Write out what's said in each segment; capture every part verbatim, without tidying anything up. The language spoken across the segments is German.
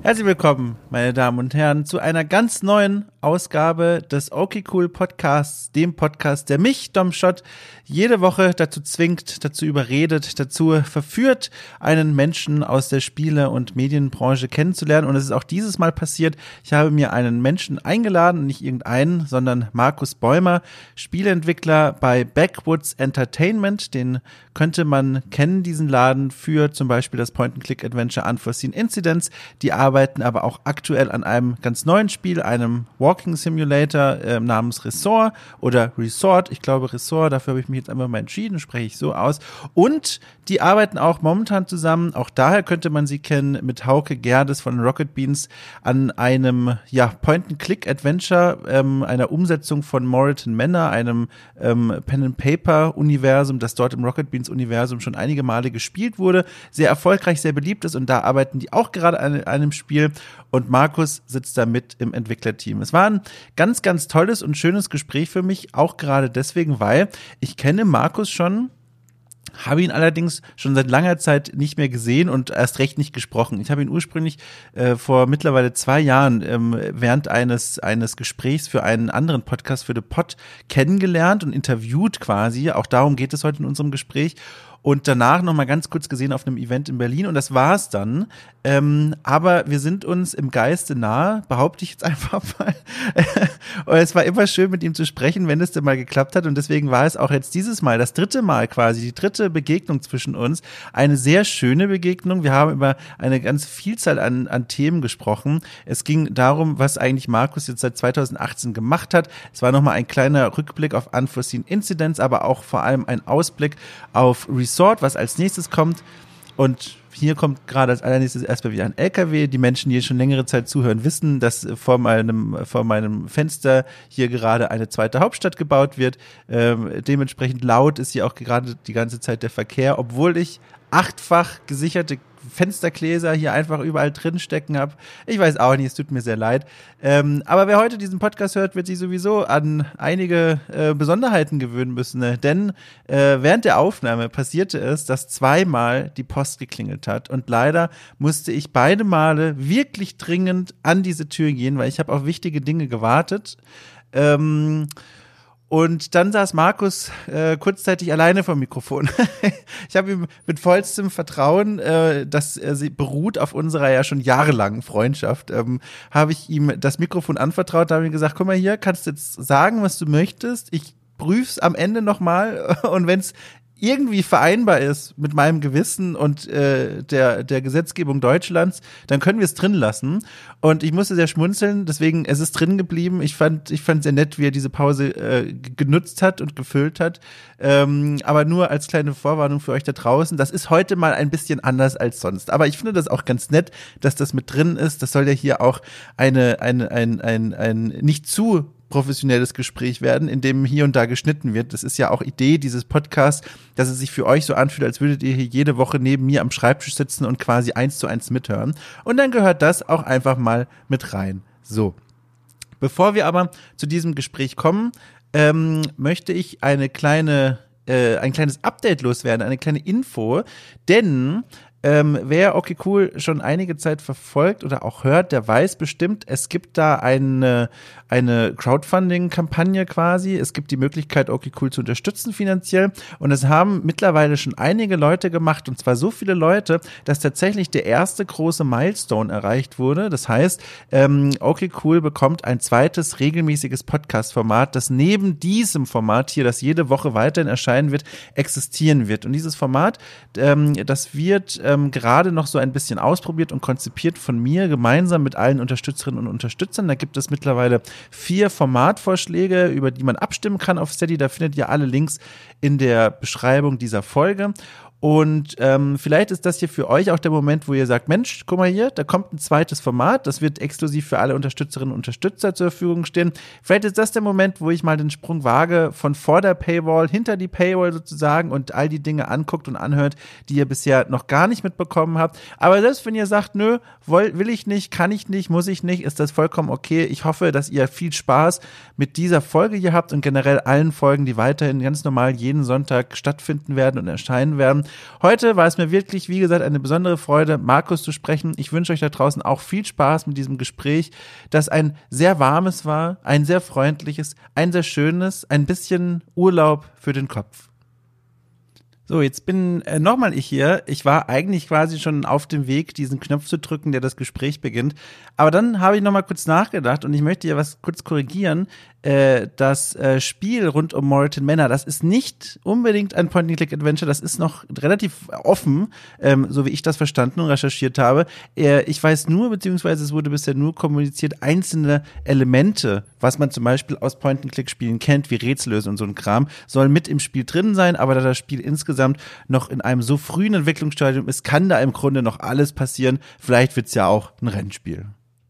Herzlich willkommen, meine Damen und Herren, zu einer ganz neuen Ausgabe des Okay Cool Podcasts, dem Podcast, der mich, Dom Schott, jede Woche dazu zwingt, dazu überredet, dazu verführt, einen Menschen aus der Spiele- und Medienbranche kennenzulernen. Und es ist auch dieses Mal passiert. Ich habe mir einen Menschen eingeladen, nicht irgendeinen, sondern Markus Bäumer, Spieleentwickler bei Backwoods Entertainment. Den könnte man kennen, diesen Laden, für zum Beispiel das Point-and-Click-Adventure Unforeseen Incidents. Die arbeiten aber auch aktuell an einem ganz neuen Spiel, einem Walking Simulator äh, namens Resort oder Resort. Ich glaube Resort, dafür habe ich mich jetzt einfach mal entschieden, spreche ich so aus. Und die arbeiten auch momentan zusammen, auch daher könnte man sie kennen, mit Hauke Gerdes von Rocket Beans an einem ja, Point-and-Click-Adventure, ähm, einer Umsetzung von Moreton Manor, einem ähm, Pen-and-Paper-Universum, das dort im Rocket Beans-Universum schon einige Male gespielt wurde, sehr erfolgreich, sehr beliebt ist, und da arbeiten die auch gerade an einem Spiel, und Markus sitzt da mit im Entwicklerteam. Es war ein ganz, ganz tolles und schönes Gespräch für mich, auch gerade deswegen, weil ich kenne Markus schon, habe ihn allerdings schon seit langer Zeit nicht mehr gesehen und erst recht nicht gesprochen. Ich habe ihn ursprünglich äh, vor mittlerweile zwei Jahren ähm, während eines eines Gesprächs für einen anderen Podcast, für The Pod, kennengelernt und interviewt quasi. Auch darum geht es heute in unserem Gespräch. Und danach noch mal ganz kurz gesehen auf einem Event in Berlin, und das war's dann. Ähm, aber wir sind uns im Geiste nahe, behaupte ich jetzt einfach mal. Und es war immer schön, mit ihm zu sprechen, wenn es denn mal geklappt hat. Und deswegen war es auch jetzt dieses Mal, das dritte Mal quasi, die dritte Begegnung zwischen uns. Eine sehr schöne Begegnung. Wir haben über eine ganz Vielzahl an, an Themen gesprochen. Es ging darum, was eigentlich Markus jetzt seit zweitausendachtzehn gemacht hat. Es war nochmal ein kleiner Rückblick auf Unforeseen Incidents, aber auch vor allem ein Ausblick auf Resort, was als nächstes kommt. Und hier kommt gerade als allernächstes erstmal wieder ein L K W. Die Menschen, die schon längere Zeit zuhören, wissen, dass vor meinem, vor meinem Fenster hier gerade eine zweite Hauptstadt gebaut wird. Ähm, dementsprechend laut ist hier auch gerade die ganze Zeit der Verkehr, obwohl ich achtfach gesicherte Fenstergläser hier einfach überall drin stecken habe. Ich weiß auch nicht, es tut mir sehr leid. Ähm, aber wer heute diesen Podcast hört, wird sich sowieso an einige äh, Besonderheiten gewöhnen müssen. Ne? Denn äh, während der Aufnahme passierte es, dass zweimal die Post geklingelt hat. Und leider musste ich beide Male wirklich dringend an diese Tür gehen, weil ich habe auf wichtige Dinge gewartet. Ähm... Und dann saß Markus äh, kurzzeitig alleine vom Mikrofon. Ich habe ihm mit vollstem Vertrauen, äh, das äh, sie beruht auf unserer ja schon jahrelangen Freundschaft, ähm, habe ich ihm das Mikrofon anvertraut, habe ihm gesagt, guck mal hier, kannst du jetzt sagen, was du möchtest. Ich prüf's am Ende nochmal, und wenn es irgendwie vereinbar ist mit meinem Gewissen und äh, der der Gesetzgebung Deutschlands, dann können wir es drin lassen. Und ich musste sehr schmunzeln, deswegen, es ist drin geblieben. Ich fand ich fand sehr nett, wie er diese Pause äh, genutzt hat und gefüllt hat. Ähm, aber nur als kleine Vorwarnung für euch da draußen, das ist heute mal ein bisschen anders als sonst. Aber ich finde das auch ganz nett, dass das mit drin ist. Das soll ja hier auch eine eine ein ein ein nicht zu professionelles Gespräch werden, in dem hier und da geschnitten wird. Das ist ja auch Idee dieses Podcasts, dass es sich für euch so anfühlt, als würdet ihr hier jede Woche neben mir am Schreibtisch sitzen und quasi eins zu eins mithören. Und dann gehört das auch einfach mal mit rein. So. Bevor wir aber zu diesem Gespräch kommen, ähm, möchte ich eine kleine, äh, ein kleines Update loswerden, eine kleine Info, denn Ähm, wer Okay Cool schon einige Zeit verfolgt oder auch hört, der weiß bestimmt, es gibt da eine, eine Crowdfunding-Kampagne quasi. Es gibt die Möglichkeit, Okay Cool zu unterstützen finanziell, und es haben mittlerweile schon einige Leute gemacht, und zwar so viele Leute, dass tatsächlich der erste große Milestone erreicht wurde. Das heißt, ähm, Okay Cool bekommt ein zweites regelmäßiges Podcast-Format, das neben diesem Format hier, das jede Woche weiterhin erscheinen wird, existieren wird. Und dieses Format, ähm, das wird Ähm, gerade noch so ein bisschen ausprobiert und konzipiert von mir gemeinsam mit allen Unterstützerinnen und Unterstützern. Da gibt es mittlerweile vier Formatvorschläge, über die man abstimmen kann auf Steady. Da findet ihr alle Links in der Beschreibung dieser Folge. Und ähm, vielleicht ist das hier für euch auch der Moment, wo ihr sagt, Mensch, guck mal hier, da kommt ein zweites Format, das wird exklusiv für alle Unterstützerinnen und Unterstützer zur Verfügung stehen. Vielleicht ist das der Moment, wo ich mal den Sprung wage von vor der Paywall, hinter die Paywall sozusagen, und all die Dinge anguckt und anhört, die ihr bisher noch gar nicht mitbekommen habt. Aber selbst wenn ihr sagt, nö, will, will ich nicht, kann ich nicht, muss ich nicht, ist das vollkommen okay. Ich hoffe, dass ihr viel Spaß mit dieser Folge hier habt und generell allen Folgen, die weiterhin ganz normal jeden Sonntag stattfinden werden und erscheinen werden. Heute war es mir wirklich, wie gesagt, eine besondere Freude, Markus zu sprechen. Ich wünsche euch da draußen auch viel Spaß mit diesem Gespräch, das ein sehr warmes war, ein sehr freundliches, ein sehr schönes, ein bisschen Urlaub für den Kopf. So, jetzt bin äh, nochmal ich hier. Ich war eigentlich quasi schon auf dem Weg, diesen Knopf zu drücken, der das Gespräch beginnt. Aber dann habe ich nochmal kurz nachgedacht und ich möchte ja was kurz korrigieren. Äh, das äh, Spiel rund um Moreton Manor, das ist nicht unbedingt ein Point-and-Click-Adventure, das ist noch relativ offen, ähm, so wie ich das verstanden und recherchiert habe. Äh, ich weiß nur, beziehungsweise es wurde bisher nur kommuniziert, einzelne Elemente, was man zum Beispiel aus Point-and-Click-Spielen kennt, wie Rätsellösen und so ein Kram, soll mit im Spiel drin sein, aber da das Spiel insgesamt noch in einem so frühen Entwicklungsstadium ist, kann da im Grunde noch alles passieren. Vielleicht wird's ja auch ein Rennspiel.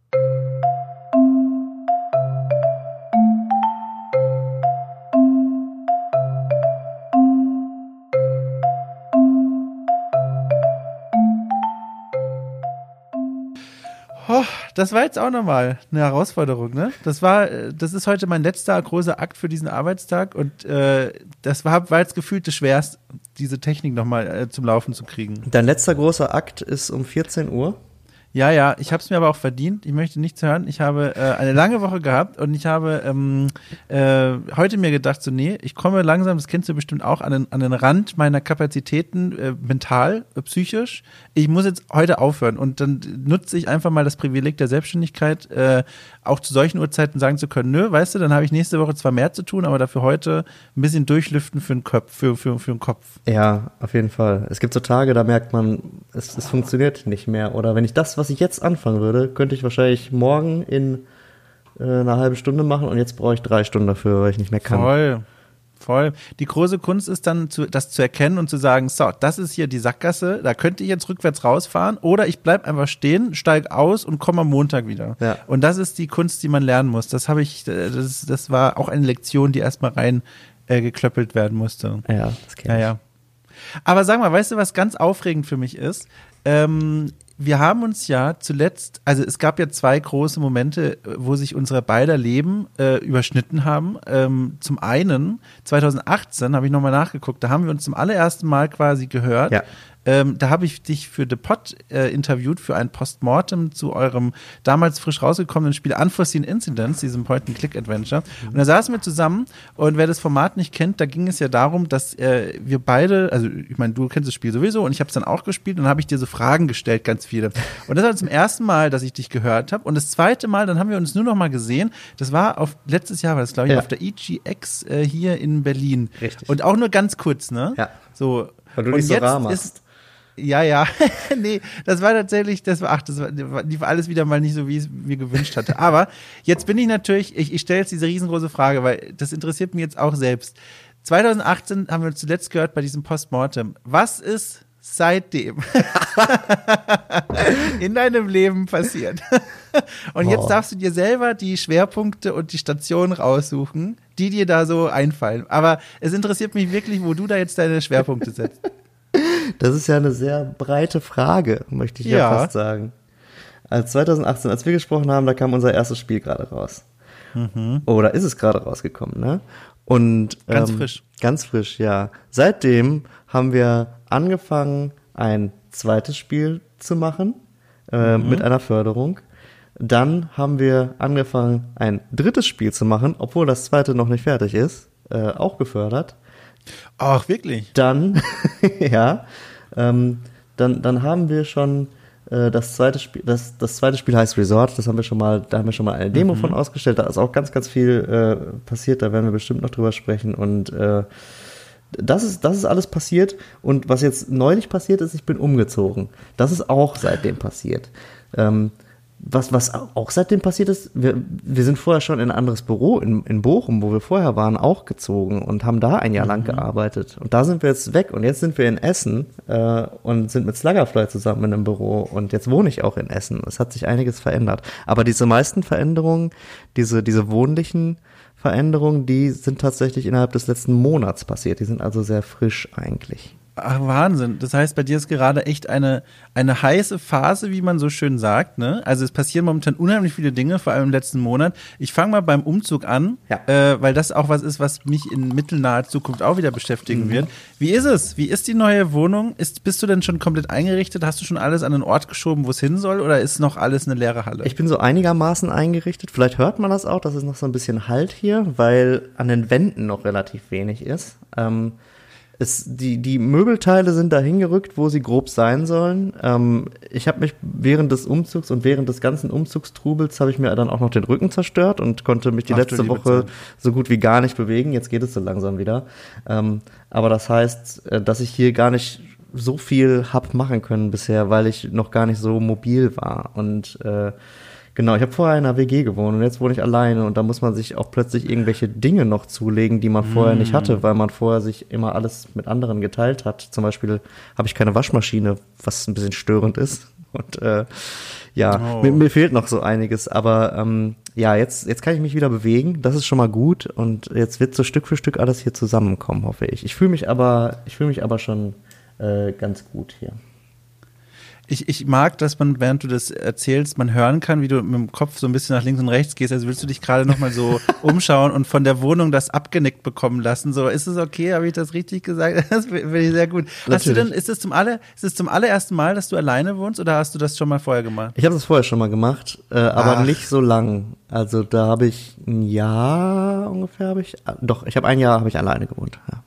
Oh, das war jetzt auch nochmal eine Herausforderung, ne? Das war, das ist heute mein letzter großer Akt für diesen Arbeitstag und äh, das war, war jetzt gefühlt das Schwerste, diese Technik nochmal äh, zum Laufen zu kriegen. Dein letzter großer Akt ist um vierzehn Uhr? Ja, ja, ich habe es mir aber auch verdient. Ich möchte nichts hören. Ich habe äh, eine lange Woche gehabt und ich habe ähm, äh, heute mir gedacht, so nee, ich komme langsam, das kennst du bestimmt auch, an den, an den Rand meiner Kapazitäten, äh, mental, äh, psychisch. Ich muss jetzt heute aufhören und dann nutze ich einfach mal das Privileg der Selbstständigkeit, äh, auch zu solchen Uhrzeiten sagen zu können, nö, weißt du, dann habe ich nächste Woche zwar mehr zu tun, aber dafür heute ein bisschen durchlüften für den Kopf, für, für, für den Kopf. Ja, auf jeden Fall. Es gibt so Tage, da merkt man, es, es funktioniert nicht mehr. Oder wenn ich das, was ich jetzt anfangen würde, könnte ich wahrscheinlich morgen in äh, einer halben Stunde machen und jetzt brauche ich drei Stunden dafür, weil ich nicht mehr kann. Voll. Voll. Die große Kunst ist dann, zu, das zu erkennen und zu sagen, so, das ist hier die Sackgasse, da könnte ich jetzt rückwärts rausfahren oder ich bleib einfach stehen, steig aus und komme am Montag wieder. Ja. Und das ist die Kunst, die man lernen muss. Das habe ich, das, das war auch eine Lektion, die erstmal rein äh, geklöppelt werden musste. Ja, das kenn ich. Ja, ja. Aber sag mal, weißt du, was ganz aufregend für mich ist? Ähm, wir haben uns ja zuletzt, also es gab ja zwei große Momente, wo sich unsere beider Leben äh, überschnitten haben. Ähm, zum einen, zwanzig achtzehn, habe ich nochmal nachgeguckt, da haben wir uns zum allerersten Mal quasi gehört. Ja. Ähm, da habe ich dich für The Pod äh, interviewt, für ein Postmortem zu eurem damals frisch rausgekommenen Spiel Unforeseen Incidents, diesem Point-and-Click-Adventure. Mhm. Und da saßen wir zusammen und wer das Format nicht kennt, da ging es ja darum, dass äh, wir beide, also ich meine, du kennst das Spiel sowieso und ich habe es dann auch gespielt und dann habe ich dir so Fragen gestellt, ganz viele. Und das war zum ersten Mal, dass ich dich gehört habe und das zweite Mal, dann haben wir uns nur noch mal gesehen, das war auf, letztes Jahr war das glaube ich, ja. auf der E G X äh, hier in Berlin. Richtig. Und auch nur ganz kurz, ne? Ja. So. Weil du nicht so rar machst. Ja, ja, nee, das war tatsächlich, das war, ach, das war, lief alles wieder mal nicht so, wie ich es mir gewünscht hatte. Aber jetzt bin ich natürlich, ich, ich stelle jetzt diese riesengroße Frage, weil das interessiert mich jetzt auch selbst. zwanzig achtzehn haben wir uns zuletzt gehört bei diesem Postmortem. Was ist seitdem in deinem Leben passiert? Und jetzt darfst du dir selber die Schwerpunkte und die Stationen raussuchen, die dir da so einfallen. Aber es interessiert mich wirklich, wo du da jetzt deine Schwerpunkte setzt. Das ist ja eine sehr breite Frage, möchte ich ja, ja fast sagen. Als zwanzig achtzehn, als wir gesprochen haben, da kam unser erstes Spiel gerade raus. Mhm. Oder ist es gerade rausgekommen, ne? Und ganz ähm, frisch. Ganz frisch, ja. Seitdem haben wir angefangen, ein zweites Spiel zu machen, äh, mhm. mit einer Förderung. Dann haben wir angefangen, ein drittes Spiel zu machen, obwohl das zweite noch nicht fertig ist, äh, auch gefördert. Ach, wirklich? Dann, ja, ähm, dann, dann haben wir schon äh, das zweite Spiel, das, das zweite Spiel heißt Resort, das haben wir schon mal, da haben wir schon mal eine Demo mhm. von ausgestellt, da ist auch ganz, ganz viel äh, passiert, da werden wir bestimmt noch drüber sprechen und äh, das ist, das ist alles passiert und was jetzt neulich passiert ist, ich bin umgezogen. Das ist auch seitdem passiert. Ähm, Was, was auch seitdem passiert ist, wir, wir sind vorher schon in ein anderes Büro in, in Bochum, wo wir vorher waren, auch gezogen und haben da ein Jahr lang mhm. gearbeitet. Und da sind wir jetzt weg und jetzt sind wir in Essen äh, und sind mit Sluggerfly zusammen in einem Büro und jetzt wohne ich auch in Essen. Es hat sich einiges verändert. Aber diese meisten Veränderungen, diese, diese wohnlichen Veränderungen, die sind tatsächlich innerhalb des letzten Monats passiert. Die sind also sehr frisch eigentlich. Ach, Wahnsinn. Das heißt, bei dir ist gerade echt eine, eine heiße Phase, wie man so schön sagt, ne? Also es passieren momentan unheimlich viele Dinge, vor allem im letzten Monat. Ich fange mal beim Umzug an, ja. äh, weil das auch was ist, was mich in mittelnaher Zukunft auch wieder beschäftigen mhm. wird. Wie ist es? Wie ist die neue Wohnung? Ist, bist du denn schon komplett eingerichtet? Hast du schon alles an den Ort geschoben, wo es hin soll? Oder ist noch alles eine leere Halle? Ich bin so einigermaßen eingerichtet. Vielleicht hört man das auch, dass es noch so ein bisschen Halt hier, weil an den Wänden noch relativ wenig ist. Ähm, Es, die, die Möbelteile sind da hingerückt, wo sie grob sein sollen. Ähm, ich habe mich während des Umzugs und während des ganzen Umzugstrubels habe ich mir dann auch noch den Rücken zerstört und konnte mich die Ach, letzte Woche Zeit. so gut wie gar nicht bewegen. Jetzt geht es so langsam wieder. Ähm, aber das heißt, dass ich hier gar nicht so viel hab machen können bisher, weil ich noch gar nicht so mobil war. Und äh, Genau, ich habe vorher in einer W G gewohnt und jetzt wohne ich alleine und da muss man sich auch plötzlich irgendwelche Dinge noch zulegen, die man vorher mm. nicht hatte, weil man vorher sich immer alles mit anderen geteilt hat. Zum Beispiel habe ich keine Waschmaschine, was ein bisschen störend ist. Und äh, ja, oh. mir, mir fehlt noch so einiges, aber ähm, ja, jetzt, jetzt kann ich mich wieder bewegen, das ist schon mal gut und jetzt wird so Stück für Stück alles hier zusammenkommen, hoffe ich. Ich fühle mich aber, ich fühle mich aber schon äh, ganz gut hier. Ich, ich mag, dass man, während du das erzählst, man hören kann, wie du mit dem Kopf so ein bisschen nach links und rechts gehst. Also willst du dich gerade nochmal so umschauen und von der Wohnung das abgenickt bekommen lassen. So, ist es okay? Habe ich das richtig gesagt? Das finde ich sehr gut. Natürlich. Hast du denn, ist es zum aller, ist es zum allerersten Mal, dass du alleine wohnst oder hast du das schon mal vorher gemacht? Ich habe das vorher schon mal gemacht, äh, aber Ach. nicht so lang. Also da habe ich ein Jahr ungefähr, habe ich, doch, ich habe ein Jahr habe ich alleine gewohnt, ja.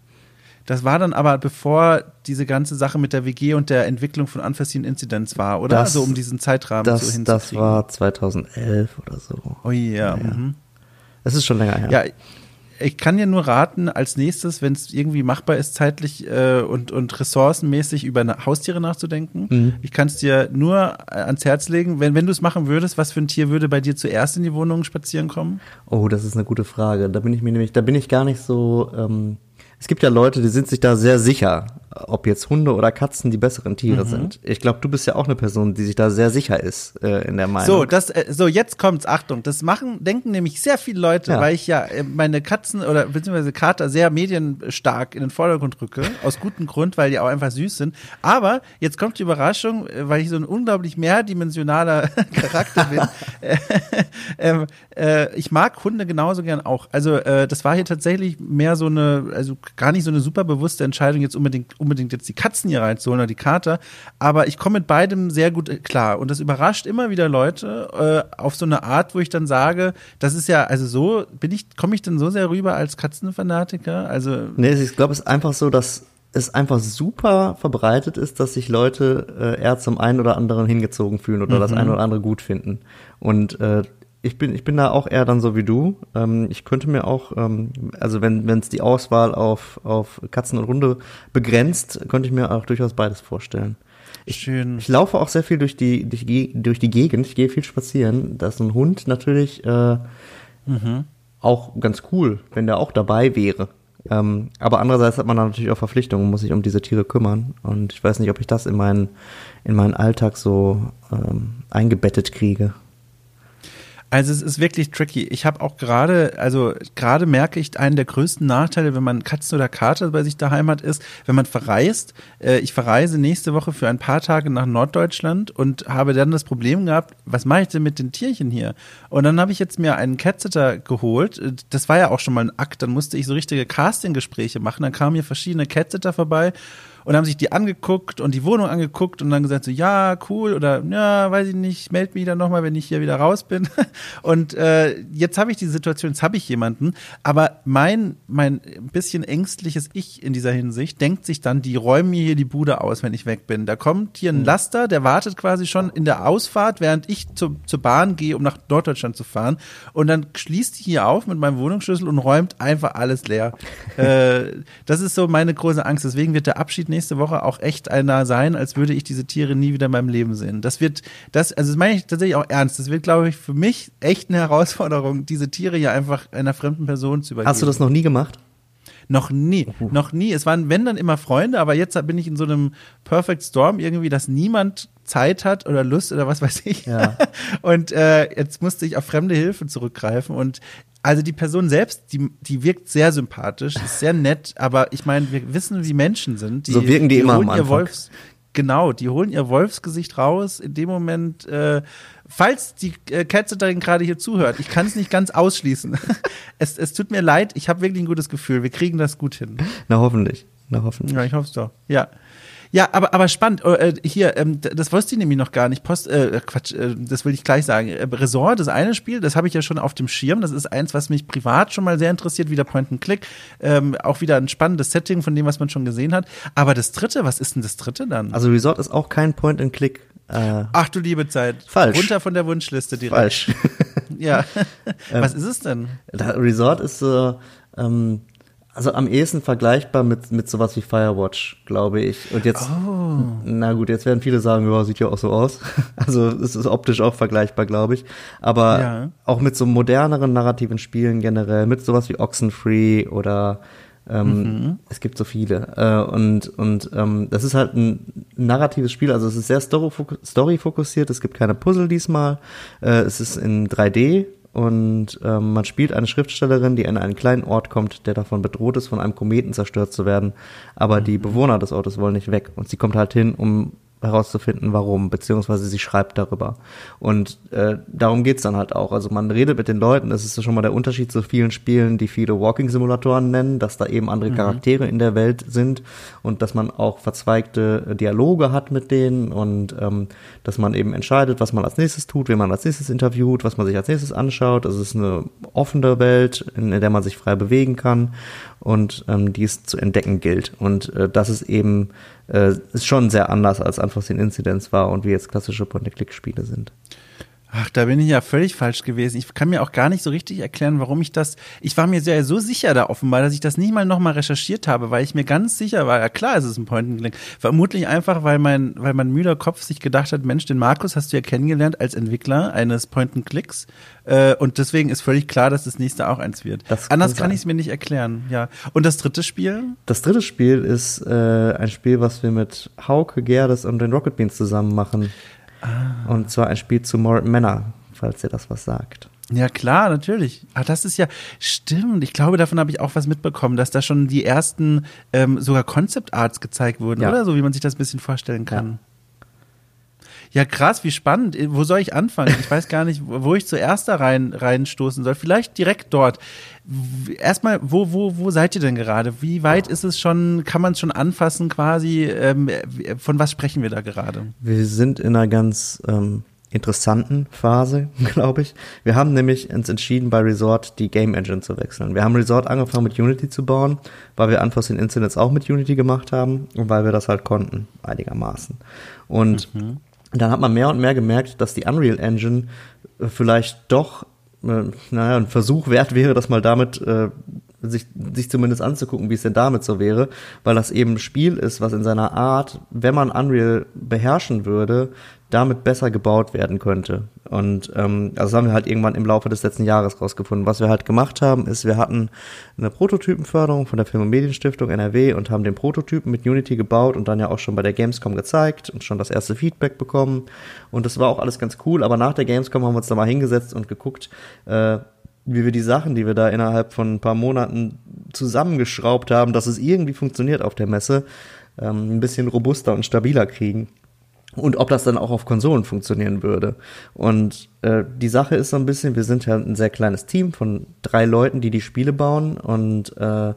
Das war dann aber, bevor diese ganze Sache mit der W G und der Entwicklung von Unforeseen Incidents war, oder? Das, also um diesen Zeitrahmen das, so hinzukriegen. Das war zweitausendelf oder so. Oh ja. ja. Mhm. Das ist schon länger her. Ja, ich kann dir nur raten, als nächstes, wenn es irgendwie machbar ist, zeitlich äh, und, und ressourcenmäßig über eine Haustiere nachzudenken. Mhm. Ich kann es dir nur ans Herz legen, wenn, wenn du es machen würdest, was für ein Tier würde bei dir zuerst in die Wohnung spazieren kommen? Oh, das ist eine gute Frage. Da bin ich mir nämlich, da bin ich gar nicht so, ähm, es gibt ja Leute, die sind sich da sehr sicher, ob jetzt Hunde oder Katzen die besseren Tiere mhm. sind. Ich glaube, du bist ja auch eine Person, die sich da sehr sicher ist äh, in der Meinung. So, das, äh, so jetzt kommt's, Achtung, das machen, denken nämlich sehr viele Leute, ja. weil ich ja äh, meine Katzen oder beziehungsweise Kater sehr medienstark in den Vordergrund rücke, aus gutem Grund, weil die auch einfach süß sind. Aber jetzt kommt die Überraschung, weil ich so ein unglaublich mehrdimensionaler Charakter bin. äh, äh, ich mag Hunde genauso gern auch. Also äh, das war hier tatsächlich mehr so eine, also gar nicht so eine super bewusste Entscheidung, jetzt unbedingt unbedingt jetzt die Katzen hier reinzuholen oder die Kater, aber ich komme mit beidem sehr gut klar und das überrascht immer wieder Leute äh, auf so eine Art, wo ich dann sage, das ist ja, also so, bin ich, komme ich denn so sehr rüber als Katzenfanatiker? Also nee, ich glaube, es ist einfach so, dass es einfach super verbreitet ist, dass sich Leute äh, eher zum einen oder anderen hingezogen fühlen oder mhm. das eine oder andere gut finden und äh, Ich bin, ich bin da auch eher dann so wie du. Ähm, ich könnte mir auch, ähm, also wenn wenn es die Auswahl auf auf Katzen und Hunde begrenzt, könnte ich mir auch durchaus beides vorstellen. Ich, Schön. Ich laufe auch sehr viel durch die durch die, durch die Gegend. Ich gehe viel spazieren. Da ist ein Hund natürlich äh, mhm. auch ganz cool, wenn der auch dabei wäre. Ähm, aber andererseits hat man dann natürlich auch Verpflichtungen, muss sich um diese Tiere kümmern. Und ich weiß nicht, ob ich das in meinen in meinen Alltag so ähm, eingebettet kriege. Also es ist wirklich tricky. Ich habe auch gerade, also gerade merke ich, einen der größten Nachteile, wenn man Katzen oder Kater bei sich daheim hat, ist, wenn man verreist. Äh, ich verreise nächste Woche für ein paar Tage nach Norddeutschland und habe dann das Problem gehabt, was mache ich denn mit den Tierchen hier? Und dann habe ich jetzt mir einen Catsitter geholt. Das war ja auch schon mal ein Akt. Dann musste ich so richtige Casting-Gespräche machen. Dann kamen hier verschiedene Catsitter vorbei und haben sich die angeguckt und die Wohnung angeguckt und dann gesagt so, ja, cool oder ja, weiß ich nicht, meld mich dann nochmal, wenn ich hier wieder raus bin. Und äh, jetzt habe ich die Situation, jetzt habe ich jemanden, aber mein mein bisschen ängstliches Ich in dieser Hinsicht denkt sich dann, die räumen mir hier die Bude aus, wenn ich weg bin. Da kommt hier ein Laster, der wartet quasi schon in der Ausfahrt, während ich zu, zur Bahn gehe, um nach Norddeutschland zu fahren und dann schließt die hier auf mit meinem Wohnungsschlüssel und räumt einfach alles leer. äh, das ist so meine große Angst, deswegen wird der Abschied nächste Woche auch echt einer sein, als würde ich diese Tiere nie wieder in meinem Leben sehen. Das wird, das, also das meine ich tatsächlich auch ernst. Das wird, glaube ich, für mich echt eine Herausforderung, diese Tiere hier einfach einer fremden Person zu übergeben. Hast du das noch nie gemacht? Noch nie, uh. noch nie. Es waren, wenn dann immer Freunde, aber jetzt bin ich in so einem Perfect Storm irgendwie, dass niemand Zeit hat oder Lust oder was weiß ich. Ja. Und äh, jetzt musste ich auf fremde Hilfe zurückgreifen und Also die Person selbst, die, die wirkt sehr sympathisch, ist sehr nett, aber ich meine, wir wissen, wie Menschen sind. Die, so wirken die, die immer holen am ihr Anfang. Wolfs, genau, die holen ihr Wolfsgesicht raus in dem Moment, äh, falls die äh, Catsitterin gerade hier zuhört. Ich kann es nicht ganz ausschließen. es, es tut mir leid, ich habe wirklich ein gutes Gefühl. Wir kriegen das gut hin. Na hoffentlich, na hoffentlich. Ja, ich hoffe es doch, ja. Ja, aber, aber spannend. Äh, hier, ähm, das wusste ich nämlich noch gar nicht. Post, äh, Quatsch, äh, das will ich gleich sagen. Äh, Resort, das eine Spiel, das habe ich ja schon auf dem Schirm. Das ist eins, was mich privat schon mal sehr interessiert, wieder Point and Click. Ähm, auch wieder ein spannendes Setting von dem, was man schon gesehen hat. Aber das dritte, was ist denn das dritte dann? Also Resort ist auch kein Point and Click. Äh, Ach du liebe Zeit. Falsch. Runter von der Wunschliste direkt. Falsch. Ja. Was ist es denn? Resort ist so, ähm, also am ehesten vergleichbar mit, mit sowas wie Firewatch, glaube ich. Und jetzt, oh. na gut, jetzt werden viele sagen, ja, sieht ja auch so aus. Also es ist optisch auch vergleichbar, glaube ich. Aber ja. auch mit so moderneren narrativen Spielen generell, mit sowas wie Oxenfree oder ähm, mhm. es gibt so viele. Äh, und und ähm, das ist halt ein narratives Spiel, also es ist sehr story-fokussiert, es gibt keine Puzzle diesmal. Äh, es ist in drei D. Und ähm, man spielt eine Schriftstellerin, die in einen kleinen Ort kommt, der davon bedroht ist, von einem Kometen zerstört zu werden. Aber mhm. die Bewohner des Ortes wollen nicht weg. Und sie kommt halt hin, um herauszufinden, warum, beziehungsweise sie schreibt darüber. Und äh, darum geht's dann halt auch. Also man redet mit den Leuten, das ist schon mal der Unterschied zu vielen Spielen, die viele Walking-Simulatoren nennen, dass da eben andere mhm. Charaktere in der Welt sind und dass man auch verzweigte Dialoge hat mit denen und ähm, dass man eben entscheidet, was man als nächstes tut, wen man als nächstes interviewt, was man sich als nächstes anschaut. Also es ist eine offene Welt, in der man sich frei bewegen kann und ähm, die es zu entdecken gilt. Und äh, das ist eben äh, ist schon sehr anders, als Unforeseen Incidents war und wie jetzt klassische Point-and-Click-Spiele sind. Ach, da bin ich ja völlig falsch gewesen. Ich kann mir auch gar nicht so richtig erklären, warum ich das, ich war mir sehr so sicher da offenbar, dass ich das nicht mal nochmal recherchiert habe, weil ich mir ganz sicher war, ja klar, es ist ein Point-and-Click. Vermutlich einfach, weil mein, weil mein müder Kopf sich gedacht hat, Mensch, den Markus hast du ja kennengelernt als Entwickler eines Point-and-Clicks äh, und deswegen ist völlig klar, dass das nächste auch eins wird. Das Anders kann ich es mir nicht erklären, ja. Und das dritte Spiel? Das dritte Spiel ist äh, ein Spiel, was wir mit Hauke Gerdes und den Rocket Beans zusammen machen. Ah. Und zwar ein Spiel zu Morat Manor, falls ihr das was sagt. Ja, klar, natürlich. Ah, das ist ja, stimmt. Ich glaube, davon habe ich auch was mitbekommen, dass da schon die ersten ähm, sogar Concept Arts gezeigt wurden, ja. oder? So wie man sich das ein bisschen vorstellen kann. Ja. Ja, krass, wie spannend. Wo soll ich anfangen? Ich weiß gar nicht, wo ich zuerst da rein reinstoßen soll. Vielleicht direkt dort. Erstmal, wo wo wo seid ihr denn gerade? Wie weit ist es schon? Kann man es schon anfassen quasi? Ähm, von was sprechen wir da gerade? Wir sind in einer ganz ähm, interessanten Phase, glaube ich. Wir haben nämlich uns entschieden, bei Resort die Game Engine zu wechseln. Wir haben Resort angefangen mit Unity zu bauen, weil wir Unforeseen Incidents auch mit Unity gemacht haben und weil wir das halt konnten, einigermaßen. Und mhm. dann hat man mehr und mehr gemerkt, dass die Unreal Engine vielleicht doch, äh, naja, ein Versuch wert wäre, das mal damit, äh, sich, sich zumindest anzugucken, wie es denn damit so wäre, weil das eben ein Spiel ist, was in seiner Art, wenn man Unreal beherrschen würde, damit besser gebaut werden könnte. Und ähm, also das haben wir halt irgendwann im Laufe des letzten Jahres rausgefunden. Was wir halt gemacht haben, ist, wir hatten eine Prototypenförderung von der Film- und Medienstiftung N R W und haben den Prototypen mit Unity gebaut und dann ja auch schon bei der Gamescom gezeigt und schon das erste Feedback bekommen. Und das war auch alles ganz cool, aber nach der Gamescom haben wir uns da mal hingesetzt und geguckt, äh, wie wir die Sachen, die wir da innerhalb von ein paar Monaten zusammengeschraubt haben, dass es irgendwie funktioniert auf der Messe, ähm, ein bisschen robuster und stabiler kriegen. Und ob das dann auch auf Konsolen funktionieren würde. Und äh, die Sache ist so ein bisschen, wir sind ja ein sehr kleines Team von drei Leuten, die die Spiele bauen. Und äh,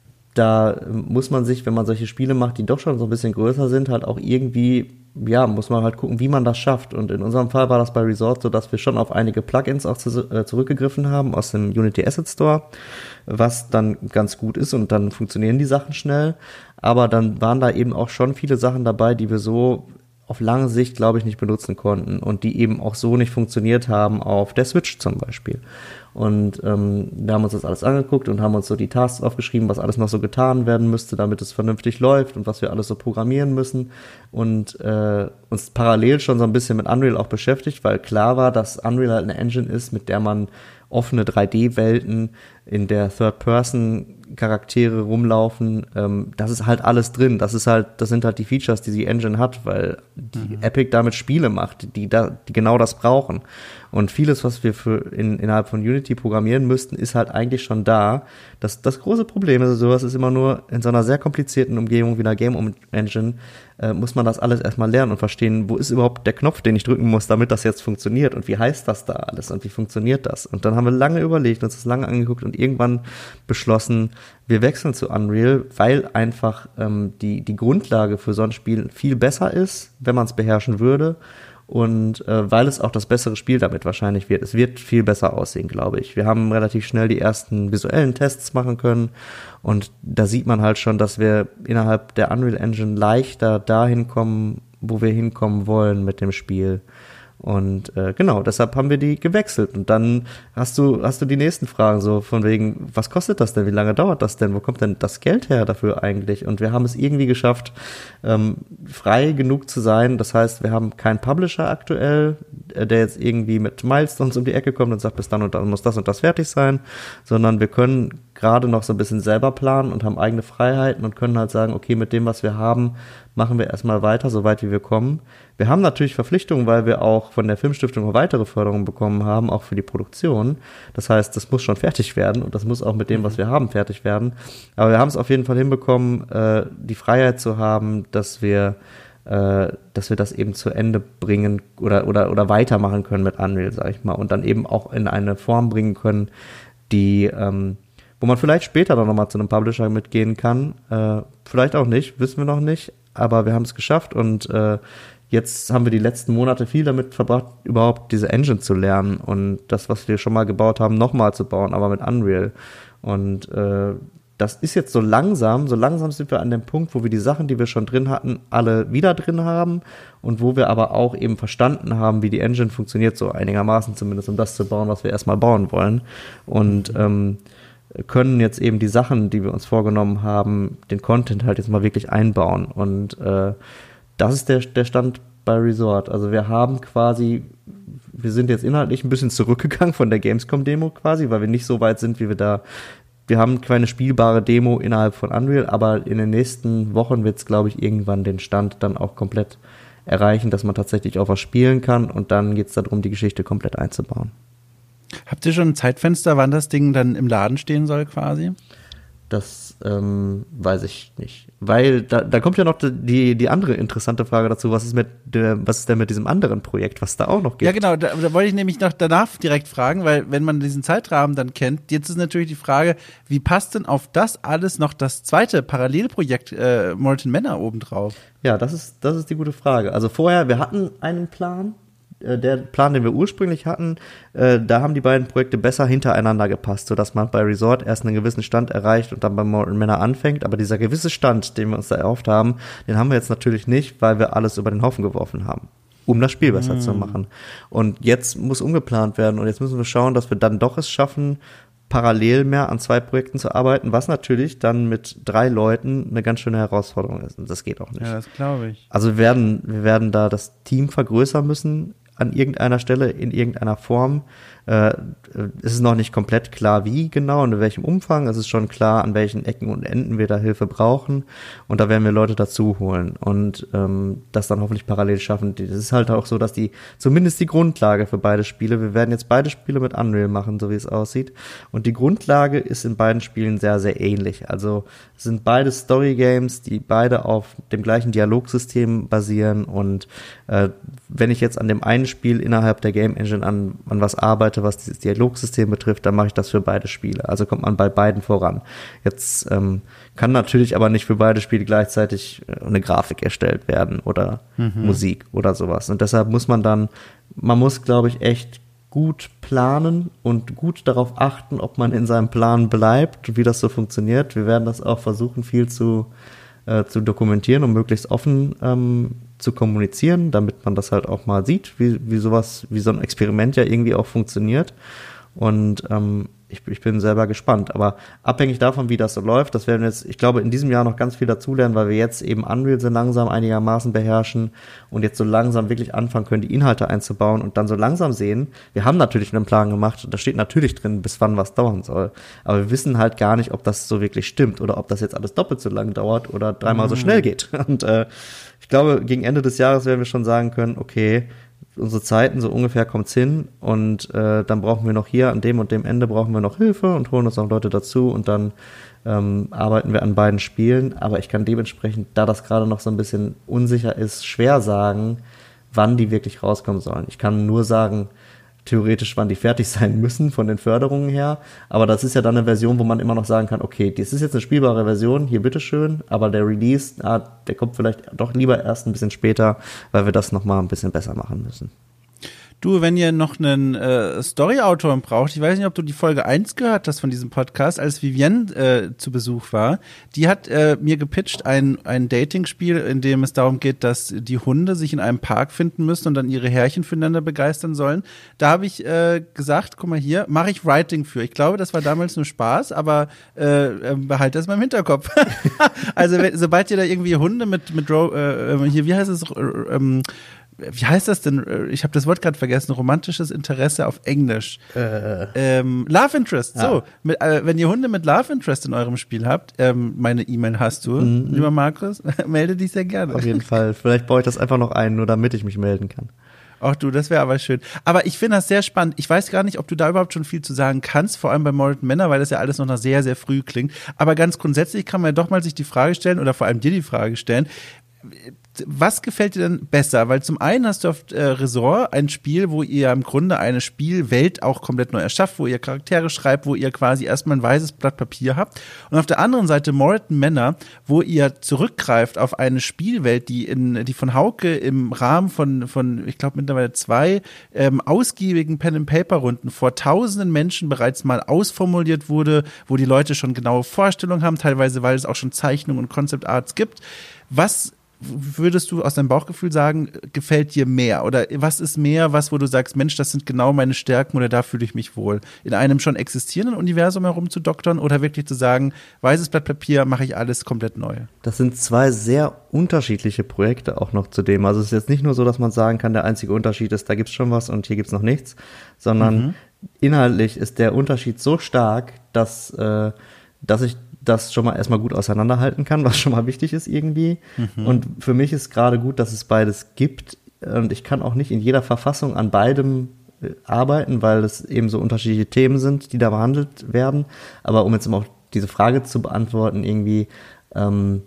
da muss man sich, wenn man solche Spiele macht, die doch schon so ein bisschen größer sind, halt auch irgendwie, ja, muss man halt gucken, wie man das schafft. Und in unserem Fall war das bei Resort so, dass wir schon auf einige Plugins auch zu, äh, zurückgegriffen haben aus dem Unity Asset Store, was dann ganz gut ist und dann funktionieren die Sachen schnell. Aber dann waren da eben auch schon viele Sachen dabei, die wir so auf lange Sicht, glaube ich, nicht benutzen konnten und die eben auch so nicht funktioniert haben auf der Switch zum Beispiel. Und ähm, wir haben uns das alles angeguckt und haben uns so die Tasks aufgeschrieben, was alles noch so getan werden müsste, damit es vernünftig läuft und was wir alles so programmieren müssen und äh, uns parallel schon so ein bisschen mit Unreal auch beschäftigt, weil klar war, dass Unreal halt eine Engine ist, mit der man offene drei D-Welten, in der Third-Person-Charaktere rumlaufen. Ähm, das ist halt alles drin. Das ist halt, das sind halt die Features, die die Engine hat, weil die mhm. Epic damit Spiele macht, die da, die genau das brauchen. Und vieles, was wir für in, innerhalb von Unity programmieren müssten, ist halt eigentlich schon da. Das, das große Problem ist, sowas ist immer nur in so einer sehr komplizierten Umgebung wie einer Game Engine, äh, muss man das alles erstmal lernen und verstehen, wo ist überhaupt der Knopf, den ich drücken muss, damit das jetzt funktioniert und wie heißt das da alles und wie funktioniert das. Und dann haben wir lange überlegt, uns das lange angeguckt und irgendwann beschlossen, wir wechseln zu Unreal, weil einfach ähm, die, die Grundlage für so ein Spiel viel besser ist, wenn man es beherrschen würde. Und äh, weil es auch das bessere Spiel damit wahrscheinlich wird. Es wird viel besser aussehen, glaube ich. Wir haben relativ schnell die ersten visuellen Tests machen können und da sieht man halt schon, dass wir innerhalb der Unreal Engine leichter dahin kommen, wo wir hinkommen wollen mit dem Spiel. Und äh, genau, deshalb haben wir die gewechselt. Und dann hast du hast du die nächsten Fragen, so von wegen, was kostet das denn? Wie lange dauert das denn? Wo kommt denn das Geld her dafür eigentlich? Und wir haben es irgendwie geschafft, ähm, frei genug zu sein. Das heißt, wir haben keinen Publisher aktuell, äh, der jetzt irgendwie mit Milestones um die Ecke kommt und sagt, bis dann und dann muss das und das fertig sein, sondern wir können gerade noch so ein bisschen selber planen und haben eigene Freiheiten und können halt sagen, okay, mit dem, was wir haben, machen wir erstmal weiter, so weit wie wir kommen. Wir haben natürlich Verpflichtungen, weil wir auch von der Filmstiftung noch weitere Förderungen bekommen haben, auch für die Produktion. Das heißt, das muss schon fertig werden und das muss auch mit dem, was wir haben, fertig werden. Aber wir haben es auf jeden Fall hinbekommen, äh, die Freiheit zu haben, dass wir äh, dass wir das eben zu Ende bringen oder oder oder weitermachen können mit Unreal, sag ich mal, und dann eben auch in eine Form bringen können, die ähm, wo man vielleicht später dann nochmal zu einem Publisher mitgehen kann. Äh, vielleicht auch nicht, wissen wir noch nicht. Aber wir haben es geschafft und äh, jetzt haben wir die letzten Monate viel damit verbracht, überhaupt diese Engine zu lernen und das, was wir schon mal gebaut haben, nochmal zu bauen, aber mit Unreal. Und äh, das ist jetzt so langsam, so langsam sind wir an dem Punkt, wo wir die Sachen, die wir schon drin hatten, alle wieder drin haben und wo wir aber auch eben verstanden haben, wie die Engine funktioniert, so einigermaßen zumindest, um das zu bauen, was wir erstmal bauen wollen. Und ähm, können jetzt eben die Sachen, die wir uns vorgenommen haben, den Content halt jetzt mal wirklich einbauen. Und äh, das ist der, der Stand bei Resort. Also wir haben quasi, wir sind jetzt inhaltlich ein bisschen zurückgegangen von der Gamescom-Demo quasi, weil wir nicht so weit sind, wie wir da, wir haben keine spielbare Demo innerhalb von Unreal, aber in den nächsten Wochen wird es, glaube ich, irgendwann den Stand dann auch komplett erreichen, dass man tatsächlich auch was spielen kann und dann geht es darum, die Geschichte komplett einzubauen. Habt ihr schon ein Zeitfenster, wann das Ding dann im Laden stehen soll quasi? Das ähm, weiß ich nicht. Weil da, da kommt ja noch die, die andere interessante Frage dazu, was ist mit der, was ist denn mit diesem anderen Projekt, was da auch noch gibt? Ja genau, da, da wollte ich nämlich noch danach direkt fragen, weil wenn man diesen Zeitrahmen dann kennt, jetzt ist natürlich die Frage, wie passt denn auf das alles noch das zweite Parallelprojekt äh, Molten Manor obendrauf? Ja, das ist, das ist die gute Frage. Also vorher, wir hatten einen Plan, der Plan, den wir ursprünglich hatten, äh, da haben die beiden Projekte besser hintereinander gepasst, sodass man bei Resort erst einen gewissen Stand erreicht und dann bei Molten Manor anfängt. Aber dieser gewisse Stand, den wir uns da erhofft haben, den haben wir jetzt natürlich nicht, weil wir alles über den Haufen geworfen haben, um das Spiel besser mm. zu machen. Und jetzt muss umgeplant werden und jetzt müssen wir schauen, dass wir dann doch es schaffen, parallel mehr an zwei Projekten zu arbeiten, was natürlich dann mit drei Leuten eine ganz schöne Herausforderung ist. Und das geht auch nicht. Ja, das glaube ich. Also wir werden, wir werden da das Team vergrößern müssen, an irgendeiner Stelle, in irgendeiner Form. Äh, es ist noch nicht komplett klar, wie genau und in welchem Umfang. Es ist schon klar, an welchen Ecken und Enden wir da Hilfe brauchen. Und da werden wir Leute dazu holen und ähm, das dann hoffentlich parallel schaffen. Es ist halt auch so, dass die, zumindest die Grundlage für beide Spiele, wir werden jetzt beide Spiele mit Unreal machen, so wie es aussieht. Und die Grundlage ist in beiden Spielen sehr, sehr ähnlich. Also es sind beide Story-Games, die beide auf dem gleichen Dialogsystem basieren. Und äh, wenn ich jetzt an dem einen Spiel innerhalb der Game Engine an, an was arbeite, was dieses Dialogsystem betrifft, dann mache ich das für beide Spiele. Also kommt man bei beiden voran. Jetzt ähm, kann natürlich aber nicht für beide Spiele gleichzeitig eine Grafik erstellt werden oder mhm. Musik oder sowas. Und deshalb muss man dann, man muss, glaube ich, echt gut planen und gut darauf achten, ob man in seinem Plan bleibt und wie das so funktioniert. Wir werden das auch versuchen, viel zu äh, zu dokumentieren und möglichst offen ähm, zu kommunizieren, damit man das halt auch mal sieht, wie, wie sowas, wie so ein Experiment ja irgendwie auch funktioniert. Und ähm, ich, ich bin selber gespannt. Aber abhängig davon, wie das so läuft, das werden wir jetzt, ich glaube, in diesem Jahr noch ganz viel dazulernen, weil wir jetzt eben Unreal so langsam einigermaßen beherrschen und jetzt so langsam wirklich anfangen können, die Inhalte einzubauen und dann so langsam sehen, wir haben natürlich einen Plan gemacht, da steht natürlich drin, bis wann was dauern soll. Aber wir wissen halt gar nicht, ob das so wirklich stimmt oder ob das jetzt alles doppelt so lang dauert oder dreimal mhm. so schnell geht. Und äh, ich glaube, gegen Ende des Jahres werden wir schon sagen können, okay, unsere Zeiten, so ungefähr kommt's hin und äh, dann brauchen wir noch hier an dem und dem Ende brauchen wir noch Hilfe und holen uns noch Leute dazu und dann ähm, arbeiten wir an beiden Spielen, aber ich kann dementsprechend, da das gerade noch so ein bisschen unsicher ist, schwer sagen, wann die wirklich rauskommen sollen. Ich kann nur sagen, theoretisch, wann die fertig sein müssen von den Förderungen her, aber das ist ja dann eine Version, wo man immer noch sagen kann, okay, das ist jetzt eine spielbare Version, hier bitteschön, aber der Release, ah, der kommt vielleicht doch lieber erst ein bisschen später, weil wir das nochmal ein bisschen besser machen müssen. Du, wenn ihr noch einen äh, Story-Autoren braucht, ich weiß nicht, ob du die Folge eins gehört hast von diesem Podcast, als Vivienne äh, zu Besuch war, die hat äh, mir gepitcht ein, ein Dating-Spiel, in dem es darum geht, dass die Hunde sich in einem Park finden müssen und dann ihre Herrchen füreinander begeistern sollen. Da habe ich äh, gesagt, guck mal hier, mache ich Writing für. Ich glaube, das war damals nur Spaß, aber äh, behalte das mal im Hinterkopf. Also wenn, sobald ihr da irgendwie Hunde mit, mit äh, hier, wie heißt es, äh, ähm, wie heißt das denn? Ich habe das Wort gerade vergessen. Romantisches Interesse auf Englisch. Äh. Ähm, Love Interest. Ja. So, mit, äh, wenn ihr Hunde mit Love Interest in eurem Spiel habt, ähm, meine E-Mail hast du, mhm. lieber Markus, melde dich sehr gerne. Auf jeden Fall. Vielleicht baue ich das einfach noch ein, nur damit ich mich melden kann. Ach du, das wäre aber schön. Aber ich finde das sehr spannend. Ich weiß gar nicht, ob du da überhaupt schon viel zu sagen kannst, vor allem bei Mortal Manor, weil das ja alles noch nach sehr, sehr früh klingt. Aber ganz grundsätzlich kann man ja doch mal sich die Frage stellen oder vor allem dir die Frage stellen, was gefällt dir denn besser? Weil zum einen hast du auf äh, Resort ein Spiel, wo ihr im Grunde eine Spielwelt auch komplett neu erschafft, wo ihr Charaktere schreibt, wo ihr quasi erstmal ein weißes Blatt Papier habt. Und auf der anderen Seite Mortal Manor, wo ihr zurückgreift auf eine Spielwelt, die in die von Hauke im Rahmen von, von ich glaube mittlerweile zwei ähm, ausgiebigen Pen-and-Paper-Runden vor tausenden Menschen bereits mal ausformuliert wurde, wo die Leute schon genaue Vorstellungen haben, teilweise weil es auch schon Zeichnungen und Concept Arts gibt. Was würdest du aus deinem Bauchgefühl sagen, gefällt dir mehr? Oder was ist mehr, was, wo du sagst, Mensch, das sind genau meine Stärken oder da fühle ich mich wohl? In einem schon existierenden Universum herumzudoktern oder wirklich zu sagen, weißes Blatt Papier, mache ich alles komplett neu? Das sind zwei sehr unterschiedliche Projekte auch noch zudem. Also es ist jetzt nicht nur so, dass man sagen kann, der einzige Unterschied ist, da gibt's schon was und hier gibt's noch nichts, sondern mhm. inhaltlich ist der Unterschied so stark, dass, äh, dass ich das schon mal erstmal gut auseinanderhalten kann, was schon mal wichtig ist irgendwie. Mhm. Und für mich ist gerade gut, dass es beides gibt. Und ich kann auch nicht in jeder Verfassung an beidem arbeiten, weil es eben so unterschiedliche Themen sind, die da behandelt werden. Aber um jetzt mal auch diese Frage zu beantworten, irgendwie, ähm,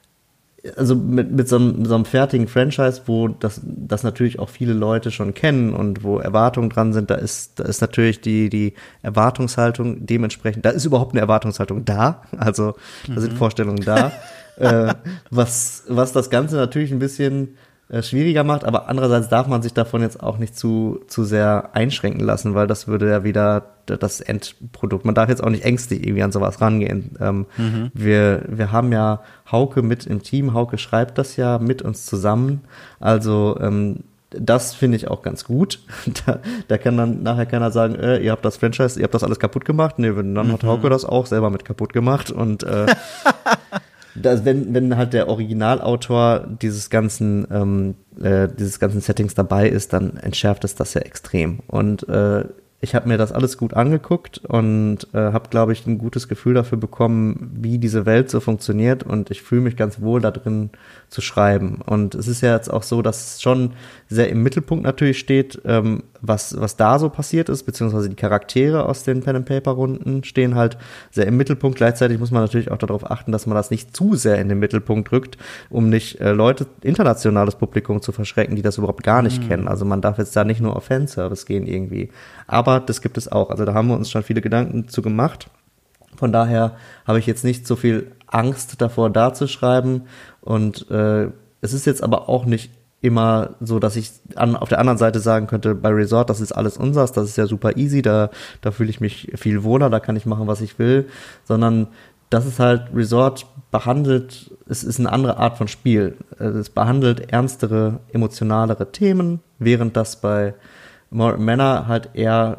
also mit, mit, so einem, mit so einem fertigen Franchise, wo das, das natürlich auch viele Leute schon kennen und wo Erwartungen dran sind, da ist, da ist natürlich die, die Erwartungshaltung dementsprechend, da ist überhaupt eine Erwartungshaltung da, also da mhm. sind Vorstellungen da, äh, was, was das Ganze natürlich ein bisschen äh, schwieriger macht, aber andererseits darf man sich davon jetzt auch nicht zu, zu sehr einschränken lassen, weil das würde ja wieder das Endprodukt. Man darf jetzt auch nicht ängstlich irgendwie an sowas rangehen. Ähm, mhm. wir, wir haben ja Hauke mit im Team. Hauke schreibt das ja mit uns zusammen. Also ähm, das finde ich auch ganz gut. Da, da kann dann nachher keiner sagen, äh, ihr habt das Franchise, ihr habt das alles kaputt gemacht. Nee, dann mhm. hat Hauke das auch selber mit kaputt gemacht. Und äh, das, wenn, wenn halt der Originalautor dieses ganzen, ähm, äh, dieses ganzen Settings dabei ist, dann entschärft es das ja extrem. Und äh, ich habe mir das alles gut angeguckt und äh, habe, glaube ich, ein gutes Gefühl dafür bekommen, wie diese Welt so funktioniert und ich fühle mich ganz wohl da drin zu schreiben. Und es ist ja jetzt auch so, dass es schon sehr im Mittelpunkt natürlich steht, ähm, was was da so passiert ist, beziehungsweise die Charaktere aus den Pen-and-Paper-Runden stehen halt sehr im Mittelpunkt. Gleichzeitig muss man natürlich auch darauf achten, dass man das nicht zu sehr in den Mittelpunkt rückt, um nicht äh, Leute, internationales Publikum zu verschrecken, die das überhaupt gar nicht mhm. kennen. Also man darf jetzt da nicht nur auf Fanservice gehen irgendwie. Aber das gibt es auch. Also da haben wir uns schon viele Gedanken zu gemacht. Von daher habe ich jetzt nicht so viel Angst davor, da zu schreiben. Und äh, es ist jetzt aber auch nicht immer so, dass ich an, auf der anderen Seite sagen könnte, bei Resort, das ist alles unsers, das ist ja super easy, da, da fühle ich mich viel wohler, da kann ich machen, was ich will. Sondern das ist halt, Resort behandelt, es ist eine andere Art von Spiel. Es behandelt ernstere, emotionalere Themen, während das bei Mortal Manor halt eher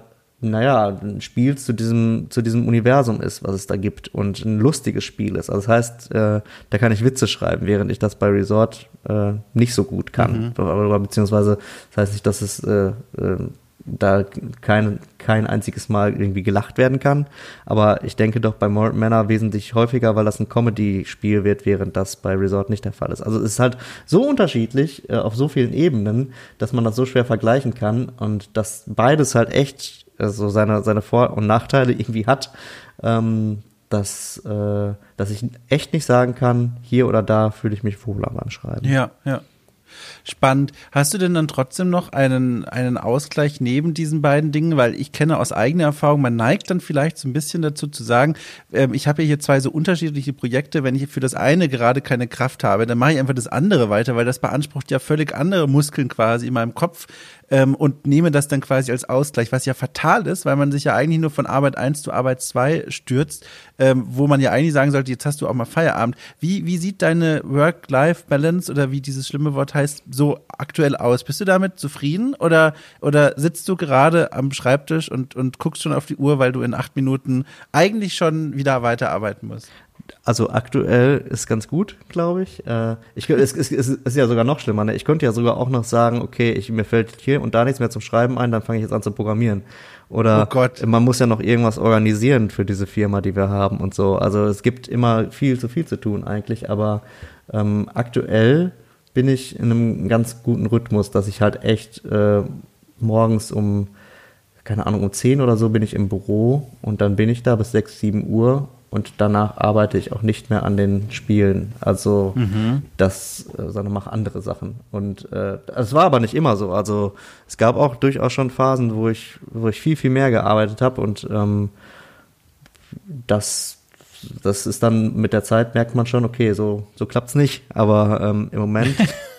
naja, ein Spiel zu diesem, zu diesem Universum ist, was es da gibt und ein lustiges Spiel ist. Also das heißt, äh, da kann ich Witze schreiben, während ich das bei Resort äh, nicht so gut kann. Mhm. Oder beziehungsweise, das heißt nicht, dass es äh, äh, da kein, kein einziges Mal irgendwie gelacht werden kann. Aber ich denke doch bei Mortal Manor wesentlich häufiger, weil das ein Comedy-Spiel wird, während das bei Resort nicht der Fall ist. Also es ist halt so unterschiedlich äh, auf so vielen Ebenen, dass man das so schwer vergleichen kann und dass beides halt echt äh, so seine, seine Vor- und Nachteile irgendwie hat, ähm, dass, äh, dass ich echt nicht sagen kann, hier oder da fühle ich mich wohler beim Schreiben. Ja, ja. Spannend. Hast du denn dann trotzdem noch einen, einen Ausgleich neben diesen beiden Dingen? Weil ich kenne aus eigener Erfahrung, man neigt dann vielleicht so ein bisschen dazu zu sagen, ähm, ich habe ja hier zwei so unterschiedliche Projekte, wenn ich für das eine gerade keine Kraft habe, dann mache ich einfach das andere weiter, weil das beansprucht ja völlig andere Muskeln quasi in meinem Kopf ähm, und nehme das dann quasi als Ausgleich, was ja fatal ist, weil man sich ja eigentlich nur von Arbeit eins zu Arbeit zwei stürzt, ähm, wo man ja eigentlich sagen sollte, jetzt hast du auch mal Feierabend. Wie, wie sieht deine Work-Life-Balance oder wie dieses schlimme Wort heißt, so aktuell aus? Bist du damit zufrieden oder, oder sitzt du gerade am Schreibtisch und, und guckst schon auf die Uhr, weil du in acht Minuten eigentlich schon wieder weiterarbeiten musst? Also aktuell ist ganz gut, glaube ich. Äh, ich es, es, es ist ja sogar noch schlimmer. Ne? Ich könnte ja sogar auch noch sagen, okay, ich, mir fällt hier und da nichts mehr zum Schreiben ein, dann fange ich jetzt an zu programmieren. Oder oh Gott. Man muss ja noch irgendwas organisieren für diese Firma, die wir haben und so. Also es gibt immer viel zu viel zu tun eigentlich, aber ähm, aktuell bin ich in einem ganz guten Rhythmus, dass ich halt echt äh, morgens um, keine Ahnung, um zehn oder so bin ich im Büro und dann bin ich da bis sechs, sieben Uhr und danach arbeite ich auch nicht mehr an den Spielen. Also mhm. das, äh, sondern mache andere Sachen. Und äh, es war aber nicht immer so. Also es gab auch durchaus schon Phasen, wo ich, wo ich viel, viel mehr gearbeitet habe und ähm, das Das ist dann mit der Zeit, merkt man schon, okay, so, so klappt's nicht. Aber ähm, im Moment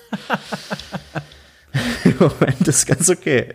im Moment ist ganz okay.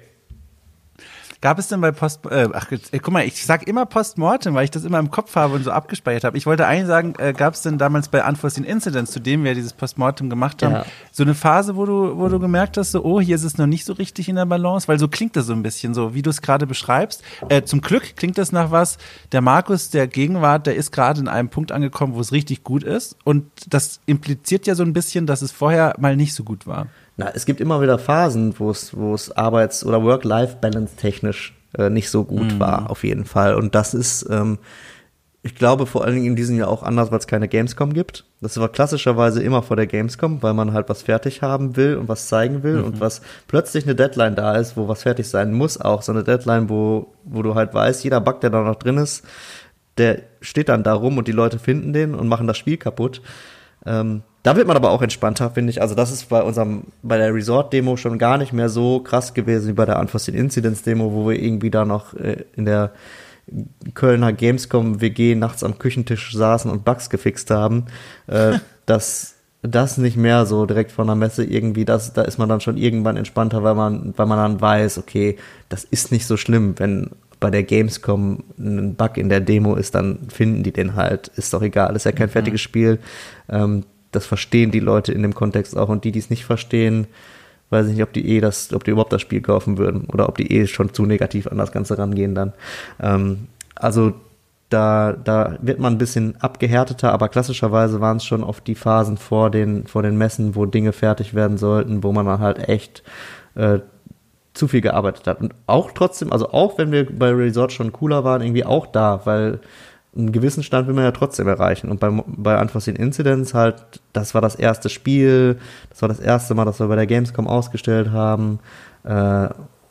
Gab es denn bei Post, äh, ach, äh, guck mal, ich sag immer Postmortem, weil ich das immer im Kopf habe und so abgespeichert habe. Ich wollte eigentlich sagen, äh, gab es denn damals bei Unforeseen Incidents, zu dem wir dieses Postmortem gemacht haben, ja. so eine Phase, wo du, wo du gemerkt hast, so, oh, hier ist es noch nicht so richtig in der Balance, weil so klingt das so ein bisschen, so wie du es gerade beschreibst. Äh, zum Glück klingt das nach was, der Markus der Gegenwart, der ist gerade in einem Punkt angekommen, wo es richtig gut ist und das impliziert ja so ein bisschen, dass es vorher mal nicht so gut war. Na, es gibt immer wieder Phasen, wo es, wo es Arbeits- oder Work-Life-Balance technisch äh, nicht so gut mm. war, auf jeden Fall. Und das ist, ähm, ich glaube, vor allen Dingen in diesem Jahr auch anders, weil es keine Gamescom gibt. Das war klassischerweise immer vor der Gamescom, weil man halt was fertig haben will und was zeigen will mhm. und was plötzlich eine Deadline da ist, wo was fertig sein muss, auch so eine Deadline, wo, wo du halt weißt, jeder Bug, der da noch drin ist, der steht dann da rum und die Leute finden den und machen das Spiel kaputt. Ähm, Da wird man aber auch entspannter, finde ich. Also das ist bei unserem, bei der Resort-Demo schon gar nicht mehr so krass gewesen wie bei der Unforeseen Incidents-Demo, wo wir irgendwie da noch äh, in der Kölner Gamescom W G nachts am Küchentisch saßen und Bugs gefixt haben. Äh, dass das nicht mehr so direkt von der Messe irgendwie, das, da ist man dann schon irgendwann entspannter, weil man, weil man dann weiß, okay, das ist nicht so schlimm, wenn bei der Gamescom ein Bug in der Demo ist, dann finden die den halt. Ist doch egal, ist ja kein mhm. fertiges Spiel. Ähm, das verstehen die Leute in dem Kontext auch. Und die, die es nicht verstehen, weiß ich nicht, ob die eh das, ob die überhaupt das Spiel kaufen würden oder ob die eh schon zu negativ an das Ganze rangehen dann. Ähm, also da, da wird man ein bisschen abgehärteter, aber klassischerweise waren es schon oft die Phasen vor den, vor den Messen, wo Dinge fertig werden sollten, wo man dann halt echt äh, zu viel gearbeitet hat. Und auch trotzdem, also auch wenn wir bei Resort schon cooler waren, irgendwie auch da, weil einen gewissen Stand will man ja trotzdem erreichen. Und bei, bei Unforeseen Incidents halt, das war das erste Spiel, das war das erste Mal, dass wir bei der Gamescom ausgestellt haben. Äh,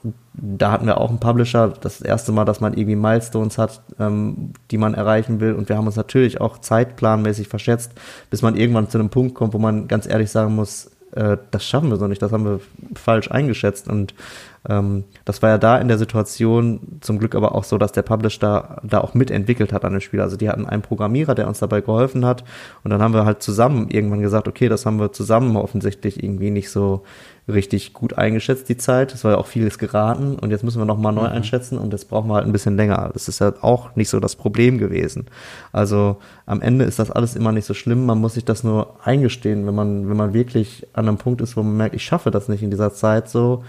da hatten wir auch einen Publisher, das erste Mal, dass man irgendwie Milestones hat, ähm, die man erreichen will. Und wir haben uns natürlich auch zeitplanmäßig verschätzt, bis man irgendwann zu einem Punkt kommt, wo man ganz ehrlich sagen muss, äh, das schaffen wir so nicht, das haben wir falsch eingeschätzt. Und ähm, das war ja da in der Situation zum Glück aber auch so, dass der Publisher da, da auch mitentwickelt hat an dem Spiel. Also die hatten einen Programmierer, der uns dabei geholfen hat. Und dann haben wir halt zusammen irgendwann gesagt, okay, das haben wir zusammen offensichtlich irgendwie nicht so richtig gut eingeschätzt, die Zeit. Es war ja auch vieles geraten und jetzt müssen wir nochmal neu mhm. einschätzen und jetzt brauchen wir halt ein bisschen länger. Das ist ja auch nicht so das Problem gewesen. Also am Ende ist das alles immer nicht so schlimm, man muss sich das nur eingestehen, wenn man, wenn man wirklich an einem Punkt ist, wo man merkt, ich schaffe das nicht in dieser Zeit so,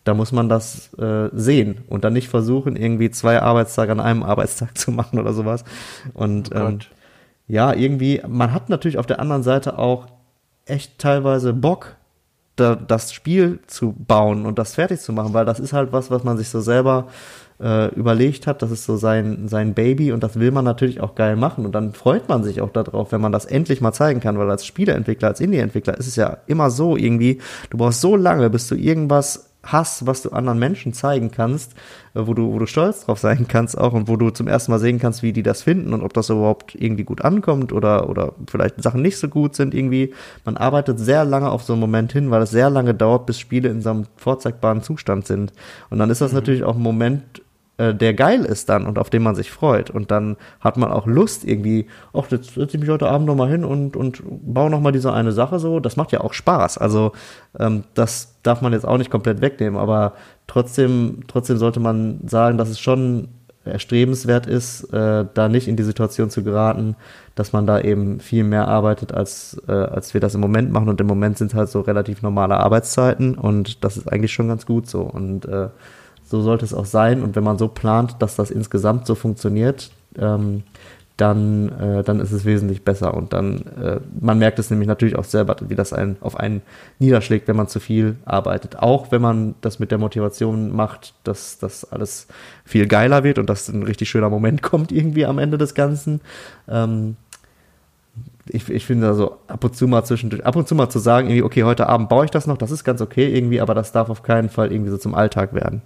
da muss man das äh, sehen und dann nicht versuchen, irgendwie zwei Arbeitstage an einem Arbeitstag zu machen oder sowas. Und Oh ähm, ja, irgendwie, man hat natürlich auf der anderen Seite auch echt teilweise Bock, da, das Spiel zu bauen und das fertig zu machen, weil das ist halt was, was man sich so selber äh, überlegt hat, das ist so sein, sein Baby und das will man natürlich auch geil machen und dann freut man sich auch darauf, wenn man das endlich mal zeigen kann, weil als Spieleentwickler, als Indie-Entwickler ist es ja immer so irgendwie, du brauchst so lange, bis du irgendwas hast, was du anderen Menschen zeigen kannst, wo du, wo du stolz drauf sein kannst auch und wo du zum ersten Mal sehen kannst, wie die das finden und ob das überhaupt irgendwie gut ankommt oder, oder vielleicht Sachen nicht so gut sind irgendwie. Man arbeitet sehr lange auf so einen Moment hin, weil es sehr lange dauert, bis Spiele in so einem vorzeigbaren Zustand sind. Und dann ist das mhm. natürlich auch ein Moment, der geil ist dann und auf den man sich freut. Und dann hat man auch Lust irgendwie, ach, jetzt setze ich mich heute Abend nochmal hin und, und baue nochmal diese eine Sache so. Das macht ja auch Spaß. Also ähm, das darf man jetzt auch nicht komplett wegnehmen, aber trotzdem, trotzdem sollte man sagen, dass es schon erstrebenswert ist, äh, da nicht in die Situation zu geraten, dass man da eben viel mehr arbeitet, als, äh, als wir das im Moment machen. Und im Moment sind halt so relativ normale Arbeitszeiten und das ist eigentlich schon ganz gut so. Und äh, so sollte es auch sein. Und wenn man so plant, dass das insgesamt so funktioniert, ähm, dann, äh, dann ist es wesentlich besser. Und dann, äh, man merkt es nämlich natürlich auch selber, wie das einen auf einen niederschlägt, wenn man zu viel arbeitet. Auch wenn man das mit der Motivation macht, dass das alles viel geiler wird und dass ein richtig schöner Moment kommt irgendwie am Ende des Ganzen. Ähm, ich, ich finde also ab und zu mal zwischendurch, ab und zu mal zu sagen, irgendwie, okay, heute Abend baue ich das noch, das ist ganz okay irgendwie, aber das darf auf keinen Fall irgendwie so zum Alltag werden.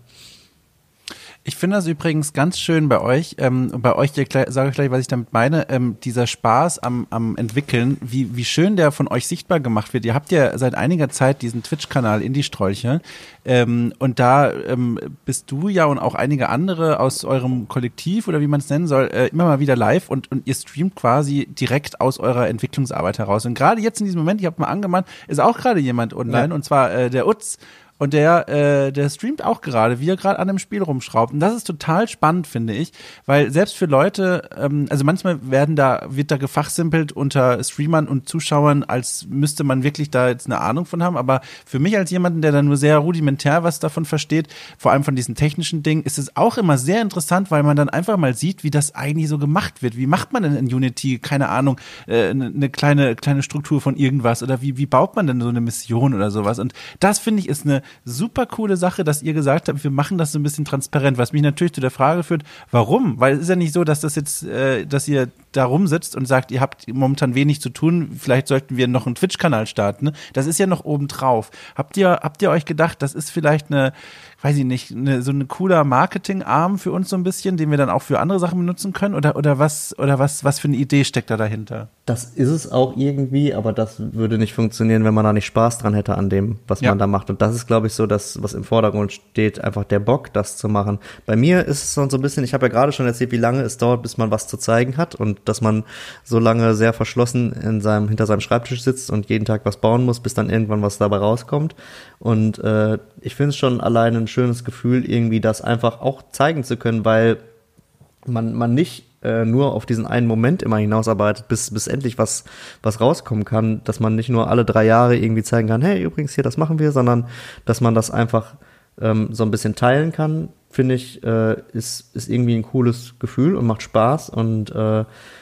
Ich finde das übrigens ganz schön bei euch, ähm, bei euch, ich sage ich gleich, was ich damit meine, ähm, dieser Spaß am, am Entwickeln, wie, wie schön der von euch sichtbar gemacht wird. Ihr habt ja seit einiger Zeit diesen Twitch-Kanal Indie-Strolche ähm, und da ähm, bist du ja und auch einige andere aus eurem Kollektiv oder wie man es nennen soll, äh, immer mal wieder live und, und ihr streamt quasi direkt aus eurer Entwicklungsarbeit heraus. Und gerade jetzt in diesem Moment, ich habe mal angemahnt, ist auch gerade jemand online ja. und zwar äh, der Utz. Und der, äh, der streamt auch gerade, wie er gerade an dem Spiel rumschraubt. Und das ist total spannend, finde ich, weil selbst für Leute, ähm, also manchmal werden da, wird da gefachsimpelt unter Streamern und Zuschauern, als müsste man wirklich da jetzt eine Ahnung von haben. Aber für mich als jemanden, der da nur sehr rudimentär was davon versteht, vor allem von diesen technischen Dingen, ist es auch immer sehr interessant, weil man dann einfach mal sieht, wie das eigentlich so gemacht wird. Wie macht man denn in Unity, keine Ahnung, äh, eine kleine, kleine Struktur von irgendwas oder wie, wie baut man denn so eine Mission oder sowas? Und das, finde ich, ist eine super coole Sache, dass ihr gesagt habt, wir machen das so ein bisschen transparent, was mich natürlich zu der Frage führt, warum? Weil es ist ja nicht so, dass das jetzt, äh, dass ihr da rumsitzt und sagt, ihr habt momentan wenig zu tun, vielleicht sollten wir noch einen Twitch-Kanal starten. Ne? Das ist ja noch obendrauf. Habt ihr, habt ihr euch gedacht, das ist vielleicht eine, weiß ich nicht, eine, so ein cooler Marketingarm für uns so ein bisschen, den wir dann auch für andere Sachen benutzen können? Oder, oder was, oder was, was für eine Idee steckt da dahinter? Das ist es auch irgendwie, aber das würde nicht funktionieren, wenn man da nicht Spaß dran hätte an dem, was ja. man da macht. Und das ist, glaube ich, so das, was im Vordergrund steht, einfach der Bock, das zu machen. Bei mir ist es so ein bisschen, ich habe ja gerade schon erzählt, wie lange es dauert, bis man was zu zeigen hat und dass man so lange sehr verschlossen in seinem, hinter seinem Schreibtisch sitzt und jeden Tag was bauen muss, bis dann irgendwann was dabei rauskommt. Und äh, ich finde es schon alleine ein schönes Gefühl, irgendwie das einfach auch zeigen zu können, weil man, man nicht äh, nur auf diesen einen Moment immer hinausarbeitet, bis, bis endlich was, was rauskommen kann, dass man nicht nur alle drei Jahre irgendwie zeigen kann, hey, übrigens hier, das machen wir, sondern dass man das einfach ähm, so ein bisschen teilen kann, finde ich, äh, ist, ist irgendwie ein cooles Gefühl und macht Spaß und äh,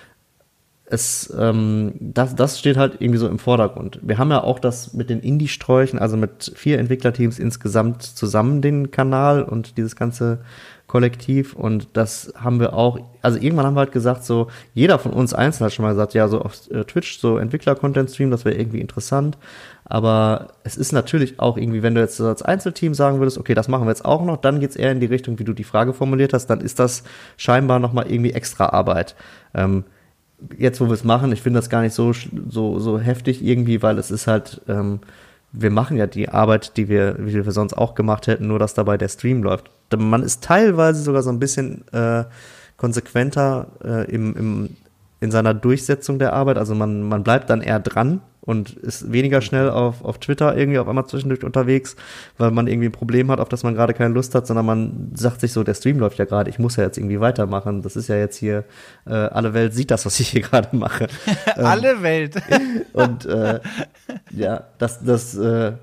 es, ähm, das, das steht halt irgendwie so im Vordergrund. Wir haben ja auch das mit den Indie-Sträuchen, also mit vier Entwicklerteams insgesamt zusammen den Kanal und dieses ganze Kollektiv und das haben wir auch, also irgendwann haben wir halt gesagt, so jeder von uns einzeln hat schon mal gesagt, ja, so auf äh, Twitch so Entwickler-Content-Stream, das wäre irgendwie interessant, aber es ist natürlich auch irgendwie, wenn du jetzt als Einzelteam sagen würdest, okay, das machen wir jetzt auch noch, dann geht's eher in die Richtung, wie du die Frage formuliert hast, dann ist das scheinbar nochmal irgendwie extra Arbeit. Ähm, jetzt, wo wir es machen, ich finde das gar nicht so, so, so heftig irgendwie, weil es ist halt, ähm, wir machen ja die Arbeit, die wir, wie wir sonst auch gemacht hätten, nur dass dabei der Stream läuft. Man ist teilweise sogar so ein bisschen äh, konsequenter äh, im, im, in seiner Durchsetzung der Arbeit. Also man, man bleibt dann eher dran und ist weniger schnell auf, auf Twitter irgendwie auf einmal zwischendurch unterwegs, weil man irgendwie ein Problem hat, auf das man gerade keine Lust hat, sondern man sagt sich so, der Stream läuft ja gerade, ich muss ja jetzt irgendwie weitermachen. Das ist ja jetzt hier, äh, alle Welt sieht das, was ich hier gerade mache. Alle ähm, Welt. Und äh, ja, das, das äh,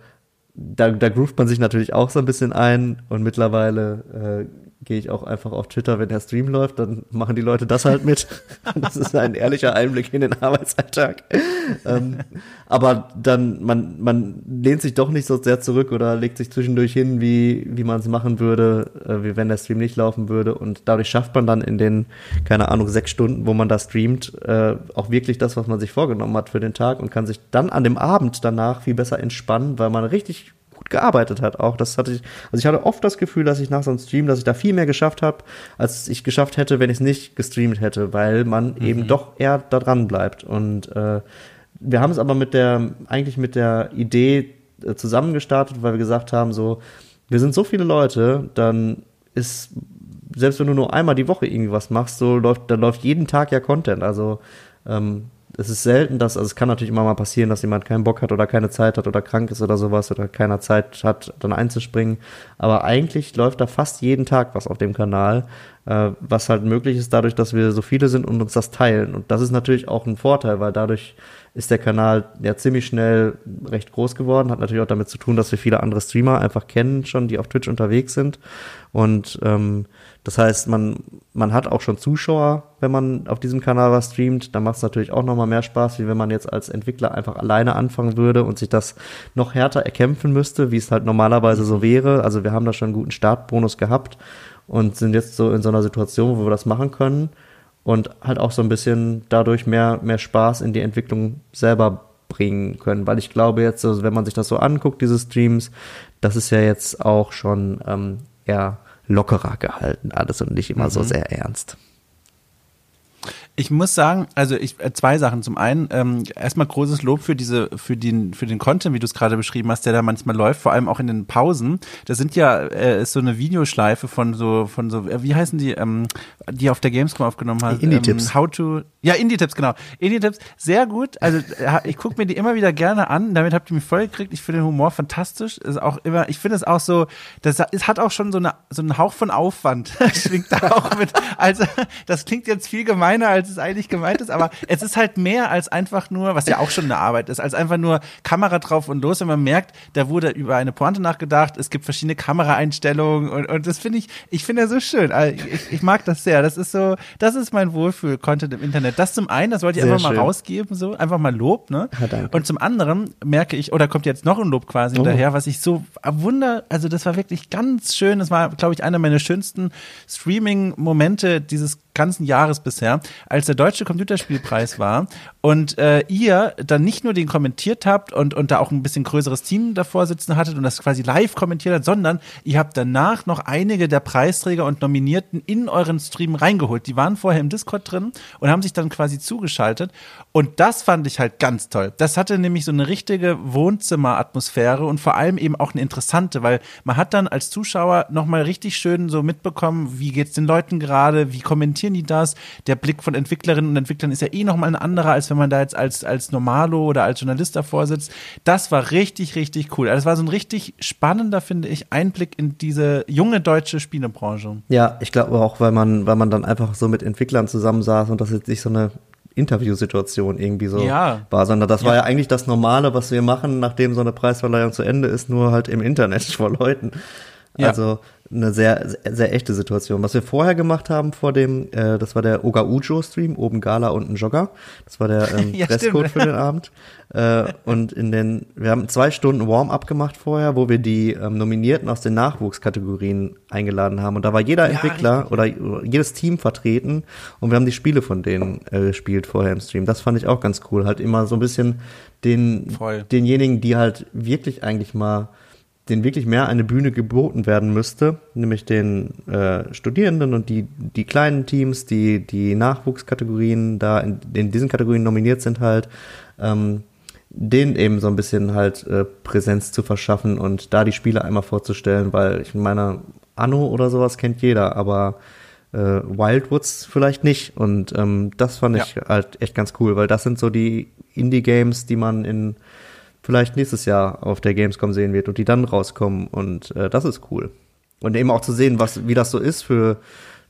da, da groovt man sich natürlich auch so ein bisschen ein und mittlerweile äh, gehe ich auch einfach auf Twitter, wenn der Stream läuft, dann machen die Leute das halt mit. Das ist ein ehrlicher Einblick in den Arbeitsalltag. ähm, aber dann, man, man lehnt sich doch nicht so sehr zurück oder legt sich zwischendurch hin, wie, wie man es machen würde, äh, wie wenn der Stream nicht laufen würde. Und dadurch schafft man dann in den, keine Ahnung, sechs Stunden, wo man da streamt, äh, auch wirklich das, was man sich vorgenommen hat für den Tag und kann sich dann an dem Abend danach viel besser entspannen, weil man richtig gut gearbeitet hat auch. Das hatte ich, also ich hatte oft das Gefühl, dass ich nach so einem Stream, dass ich da viel mehr geschafft habe, als ich geschafft hätte, wenn ich es nicht gestreamt hätte, weil man mhm. eben doch eher da dran bleibt. Und äh, wir haben es aber mit der, eigentlich mit der Idee äh, zusammengestartet, weil wir gesagt haben, so, wir sind so viele Leute, dann ist, selbst wenn du nur einmal die Woche irgendwie was machst, so läuft, dann läuft jeden Tag ja Content. Also ähm, es ist selten, dass, also es kann natürlich immer mal passieren, dass jemand keinen Bock hat oder keine Zeit hat oder krank ist oder sowas oder keiner Zeit hat, dann einzuspringen. Aber eigentlich läuft da fast jeden Tag was auf dem Kanal, äh, was halt möglich ist dadurch, dass wir so viele sind und uns das teilen. Und das ist natürlich auch ein Vorteil, weil dadurch ist der Kanal ja ziemlich schnell recht groß geworden. Hat natürlich auch damit zu tun, dass wir viele andere Streamer einfach kennen schon, die auf Twitch unterwegs sind. Und ähm, das heißt, man man hat auch schon Zuschauer, wenn man auf diesem Kanal was streamt. Dann macht es natürlich auch nochmal mehr Spaß, wie wenn man jetzt als Entwickler einfach alleine anfangen würde und sich das noch härter erkämpfen müsste, wie es halt normalerweise so wäre. Also wir haben da schon einen guten Startbonus gehabt und sind jetzt so in so einer Situation, wo wir das machen können und halt auch so ein bisschen dadurch mehr mehr Spaß in die Entwicklung selber bringen können. Weil ich glaube jetzt, also wenn man sich das so anguckt, diese Streams, das ist ja jetzt auch schon ähm, eher lockerer gehalten alles und nicht immer mhm. so sehr ernst. Ich muss sagen, also ich äh, zwei Sachen. Zum einen ähm, erstmal großes Lob für diese, für den, für den Content, wie du es gerade beschrieben hast, der da manchmal läuft, vor allem auch in den Pausen. Das sind ja äh, ist so eine Videoschleife von so, von so, äh, wie heißen die, ähm, die auf der Gamescom aufgenommen hast. Indie-Tipps. Ähm, how to, ja Indie-Tipps, genau. Indie-Tipps, sehr gut. Also äh, ich gucke mir die immer wieder gerne an. Damit habt ihr mich voll gekriegt. Ich finde den Humor fantastisch. Ist auch immer, ich finde es auch so, das es hat auch schon so eine, so einen Hauch von Aufwand. Schwingt da auch mit. Also das klingt jetzt viel gemeiner, als es eigentlich gemeint ist, aber es ist halt mehr als einfach nur, was ja auch schon eine Arbeit ist, als einfach nur Kamera drauf und los, wenn man merkt, da wurde über eine Pointe nachgedacht, es gibt verschiedene Kameraeinstellungen und, und das finde ich, ich finde ja so schön, also ich, ich mag das sehr, das ist so, das ist mein Wohlfühl-Content im Internet, das zum einen, das wollte ich sehr einfach mal schön rausgeben, so, einfach mal Lob, ne? Ja, und zum anderen merke ich, oder kommt jetzt noch ein Lob quasi oh. hinterher, was ich so wunder, also das war wirklich ganz schön, das war, glaube ich, einer meiner schönsten Streaming-Momente dieses ganzen Jahres bisher, als der Deutsche Computerspielpreis war und äh, ihr dann nicht nur den kommentiert habt und, und da auch ein bisschen größeres Team davor sitzen hattet und das quasi live kommentiert hat, sondern ihr habt danach noch einige der Preisträger und Nominierten in euren Stream reingeholt. Die waren vorher im Discord drin und haben sich dann quasi zugeschaltet und das fand ich halt ganz toll. Das hatte nämlich so eine richtige Wohnzimmeratmosphäre und vor allem eben auch eine interessante, weil man hat dann als Zuschauer nochmal richtig schön so mitbekommen, wie geht's den Leuten gerade, wie kommentieren die das? Der Blick von Entwicklerinnen und Entwicklern ist ja eh nochmal ein anderer, als wenn man da jetzt als, als Normalo oder als Journalist davor sitzt. Das war richtig, richtig cool. Also das war so ein richtig spannender, finde ich, Einblick in diese junge deutsche Spielebranche. Ja, ich glaube auch, weil man, weil man dann einfach so mit Entwicklern zusammensaß und das jetzt nicht so eine Interviewsituation irgendwie so ja. war, sondern das ja. war ja eigentlich das Normale, was wir machen, nachdem so eine Preisverleihung zu Ende ist, nur halt im Internet vor Leuten. Also ja. eine sehr, sehr, sehr echte Situation. Was wir vorher gemacht haben vor dem, äh, das war der Oga Ujo Stream, oben Gala, unten Jogger. Das war der ähm, ja, Dresscode für den Abend. Äh, und in den, wir haben zwei Stunden Warm-up gemacht vorher, wo wir die ähm, Nominierten aus den Nachwuchskategorien eingeladen haben. Und da war jeder ja, Entwickler oder, oder jedes Team vertreten und wir haben die Spiele von denen äh, gespielt vorher im Stream. Das fand ich auch ganz cool. Halt immer so ein bisschen den, Voll. denjenigen, die halt wirklich eigentlich mal denen wirklich mehr eine Bühne geboten werden müsste, nämlich den äh, Studierenden und die die kleinen Teams, die die Nachwuchskategorien da in, in diesen Kategorien nominiert sind halt, ähm, denen eben so ein bisschen halt äh, Präsenz zu verschaffen und da die Spiele einmal vorzustellen, weil ich meine, Anno oder sowas kennt jeder, aber äh, Wildwoods vielleicht nicht und ähm, das fand ich ja. halt echt ganz cool, weil das sind so die Indie-Games, die man in vielleicht nächstes Jahr auf der Gamescom sehen wird und die dann rauskommen und äh, das ist cool. Und eben auch zu sehen, was wie das so ist für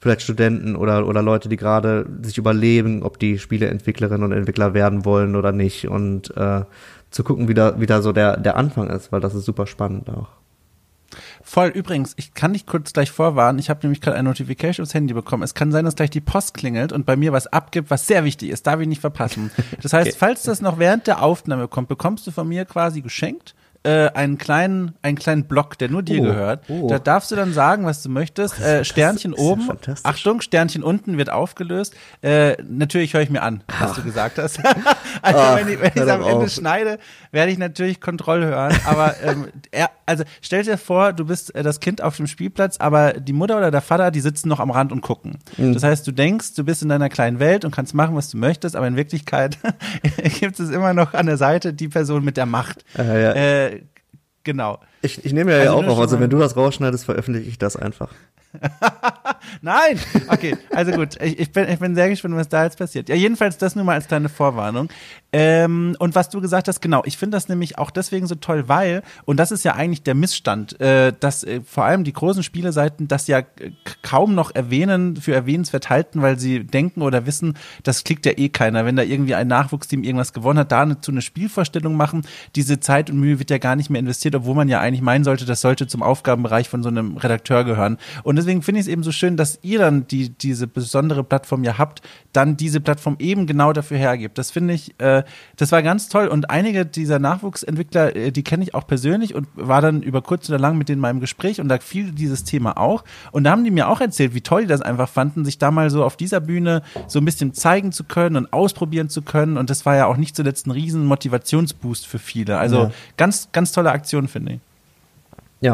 vielleicht Studenten oder oder Leute, die gerade sich überlegen, ob die Spieleentwicklerinnen und Entwickler werden wollen oder nicht und äh, zu gucken, wie da, wie da so der, der Anfang ist, weil das ist super spannend auch. Voll, übrigens, ich kann dich kurz gleich vorwarnen, ich habe nämlich gerade eine Notification aufs Handy bekommen. Es kann sein, dass gleich die Post klingelt und bei mir was abgibt, was sehr wichtig ist, darf ich nicht verpassen. Das heißt, okay. Falls das noch während der Aufnahme kommt, bekommst du von mir quasi geschenkt äh, einen kleinen einen kleinen Block, der nur dir oh, gehört. Oh. Da darfst du dann sagen, was du möchtest. Äh, Sternchen oben, ja Achtung, Sternchen unten wird aufgelöst. Äh, natürlich höre ich mir an, was Ach. du gesagt hast. Also Ach, wenn ich wenn ich am Ende auf. schneide, werde ich natürlich Kontroll hören. Aber ähm, er, also stell dir vor, du bist äh, das Kind auf dem Spielplatz, aber die Mutter oder der Vater, die sitzen noch am Rand und gucken. Mhm. Das heißt, du denkst, du bist in deiner kleinen Welt und kannst machen, was du möchtest, aber in Wirklichkeit gibt es immer noch an der Seite die Person mit der Macht. Äh, ja. äh, Genau. Ich, ich nehme ja, also ja auch auf, also wenn du das rausschneidest, veröffentliche ich das einfach. Nein! Okay, also gut, ich, ich, bin, ich bin sehr gespannt, was da jetzt passiert. Ja, jedenfalls das nur mal als kleine Vorwarnung. Ähm, und was du gesagt hast, genau, ich finde das nämlich auch deswegen so toll, weil, und das ist ja eigentlich der Missstand, äh, dass äh, vor allem die großen Spieleseiten das ja k- kaum noch erwähnen, für erwähnenswert halten, weil sie denken oder wissen, das klickt ja eh keiner. Wenn da irgendwie ein Nachwuchsteam irgendwas gewonnen hat, da eine, zu eine Spielvorstellung machen, diese Zeit und Mühe wird ja gar nicht mehr investiert, obwohl man ja eigentlich meinen sollte, das sollte zum Aufgabenbereich von so einem Redakteur gehören. Und deswegen finde ich es eben so schön, dass ihr dann die, diese besondere Plattform ja habt, dann diese Plattform eben genau dafür hergibt. Das finde ich, äh, das war ganz toll. Und einige dieser Nachwuchsentwickler, äh, die kenne ich auch persönlich und war dann über kurz oder lang mit denen in meinem Gespräch und da fiel dieses Thema auch. Und da haben die mir auch erzählt, wie toll die das einfach fanden, sich da mal so auf dieser Bühne so ein bisschen zeigen zu können und ausprobieren zu können. Und das war ja auch nicht zuletzt ein riesen Motivationsboost für viele. Also ja. ganz, ganz tolle Aktion, finde ich. Ja.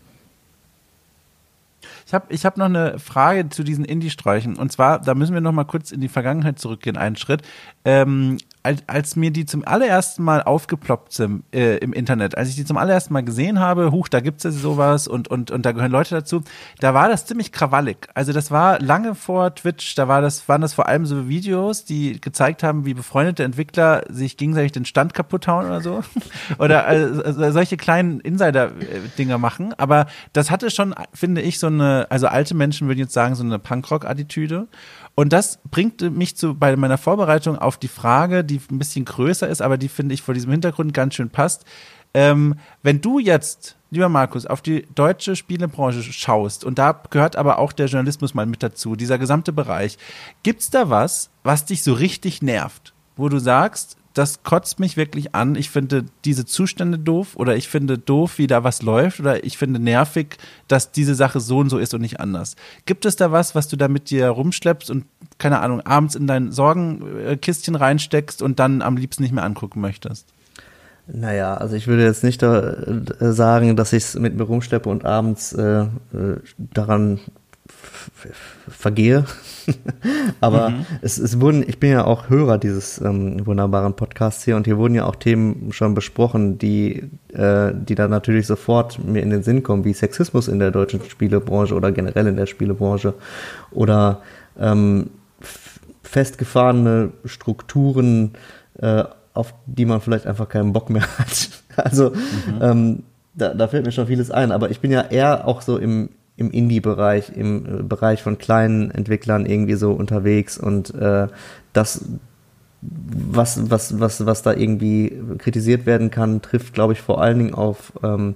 Ich habe ich hab noch eine Frage zu diesen Indie-Sträuchen. Und zwar, da müssen wir noch mal kurz in die Vergangenheit zurückgehen, einen Schritt. Ähm, als, als mir die zum allerersten Mal aufgeploppt sind äh, im Internet, als ich die zum allerersten Mal gesehen habe, huch, da gibt's ja sowas und, und, und da gehören Leute dazu, da war das ziemlich krawallig. Also das war lange vor Twitch, da war das, waren das vor allem so Videos, die gezeigt haben, wie befreundete Entwickler sich gegenseitig den Stand kaputt hauen oder so. Oder also solche kleinen Insider-Dinger machen. Aber das hatte schon, finde ich, so eine, also alte Menschen würden jetzt sagen, so eine Punkrock-Attitüde. Und das bringt mich zu bei meiner Vorbereitung auf die Frage, die ein bisschen größer ist, aber die, finde ich, vor diesem Hintergrund ganz schön passt. Ähm, wenn du jetzt, lieber Markus, auf die deutsche Spielebranche schaust, und da gehört aber auch der Journalismus mal mit dazu, dieser gesamte Bereich, gibt's da was, was dich so richtig nervt, wo du sagst, das kotzt mich wirklich an, ich finde diese Zustände doof oder ich finde doof, wie da was läuft oder ich finde nervig, dass diese Sache so und so ist und nicht anders. Gibt es da was, was du da mit dir rumschleppst und, keine Ahnung, abends in dein Sorgenkistchen reinsteckst und dann am liebsten nicht mehr angucken möchtest? Naja, also ich würde jetzt nicht da, äh, sagen, dass ich es mit mir rumschleppe und abends äh, daran f- f- vergehe. Aber mhm. es, es wurden, ich bin ja auch Hörer dieses ähm, wunderbaren Podcasts hier und hier wurden ja auch Themen schon besprochen, die, äh, die dann natürlich sofort mir in den Sinn kommen, wie Sexismus in der deutschen Spielebranche oder generell in der Spielebranche oder ähm, f- festgefahrene Strukturen, äh, auf die man vielleicht einfach keinen Bock mehr hat. Also mhm. ähm, da, da fällt mir schon vieles ein, aber ich bin ja eher auch so im im Indie-Bereich, im Bereich von kleinen Entwicklern irgendwie so unterwegs und äh, das, was, was, was, was da irgendwie kritisiert werden kann, trifft, glaube ich, vor allen Dingen auf ähm,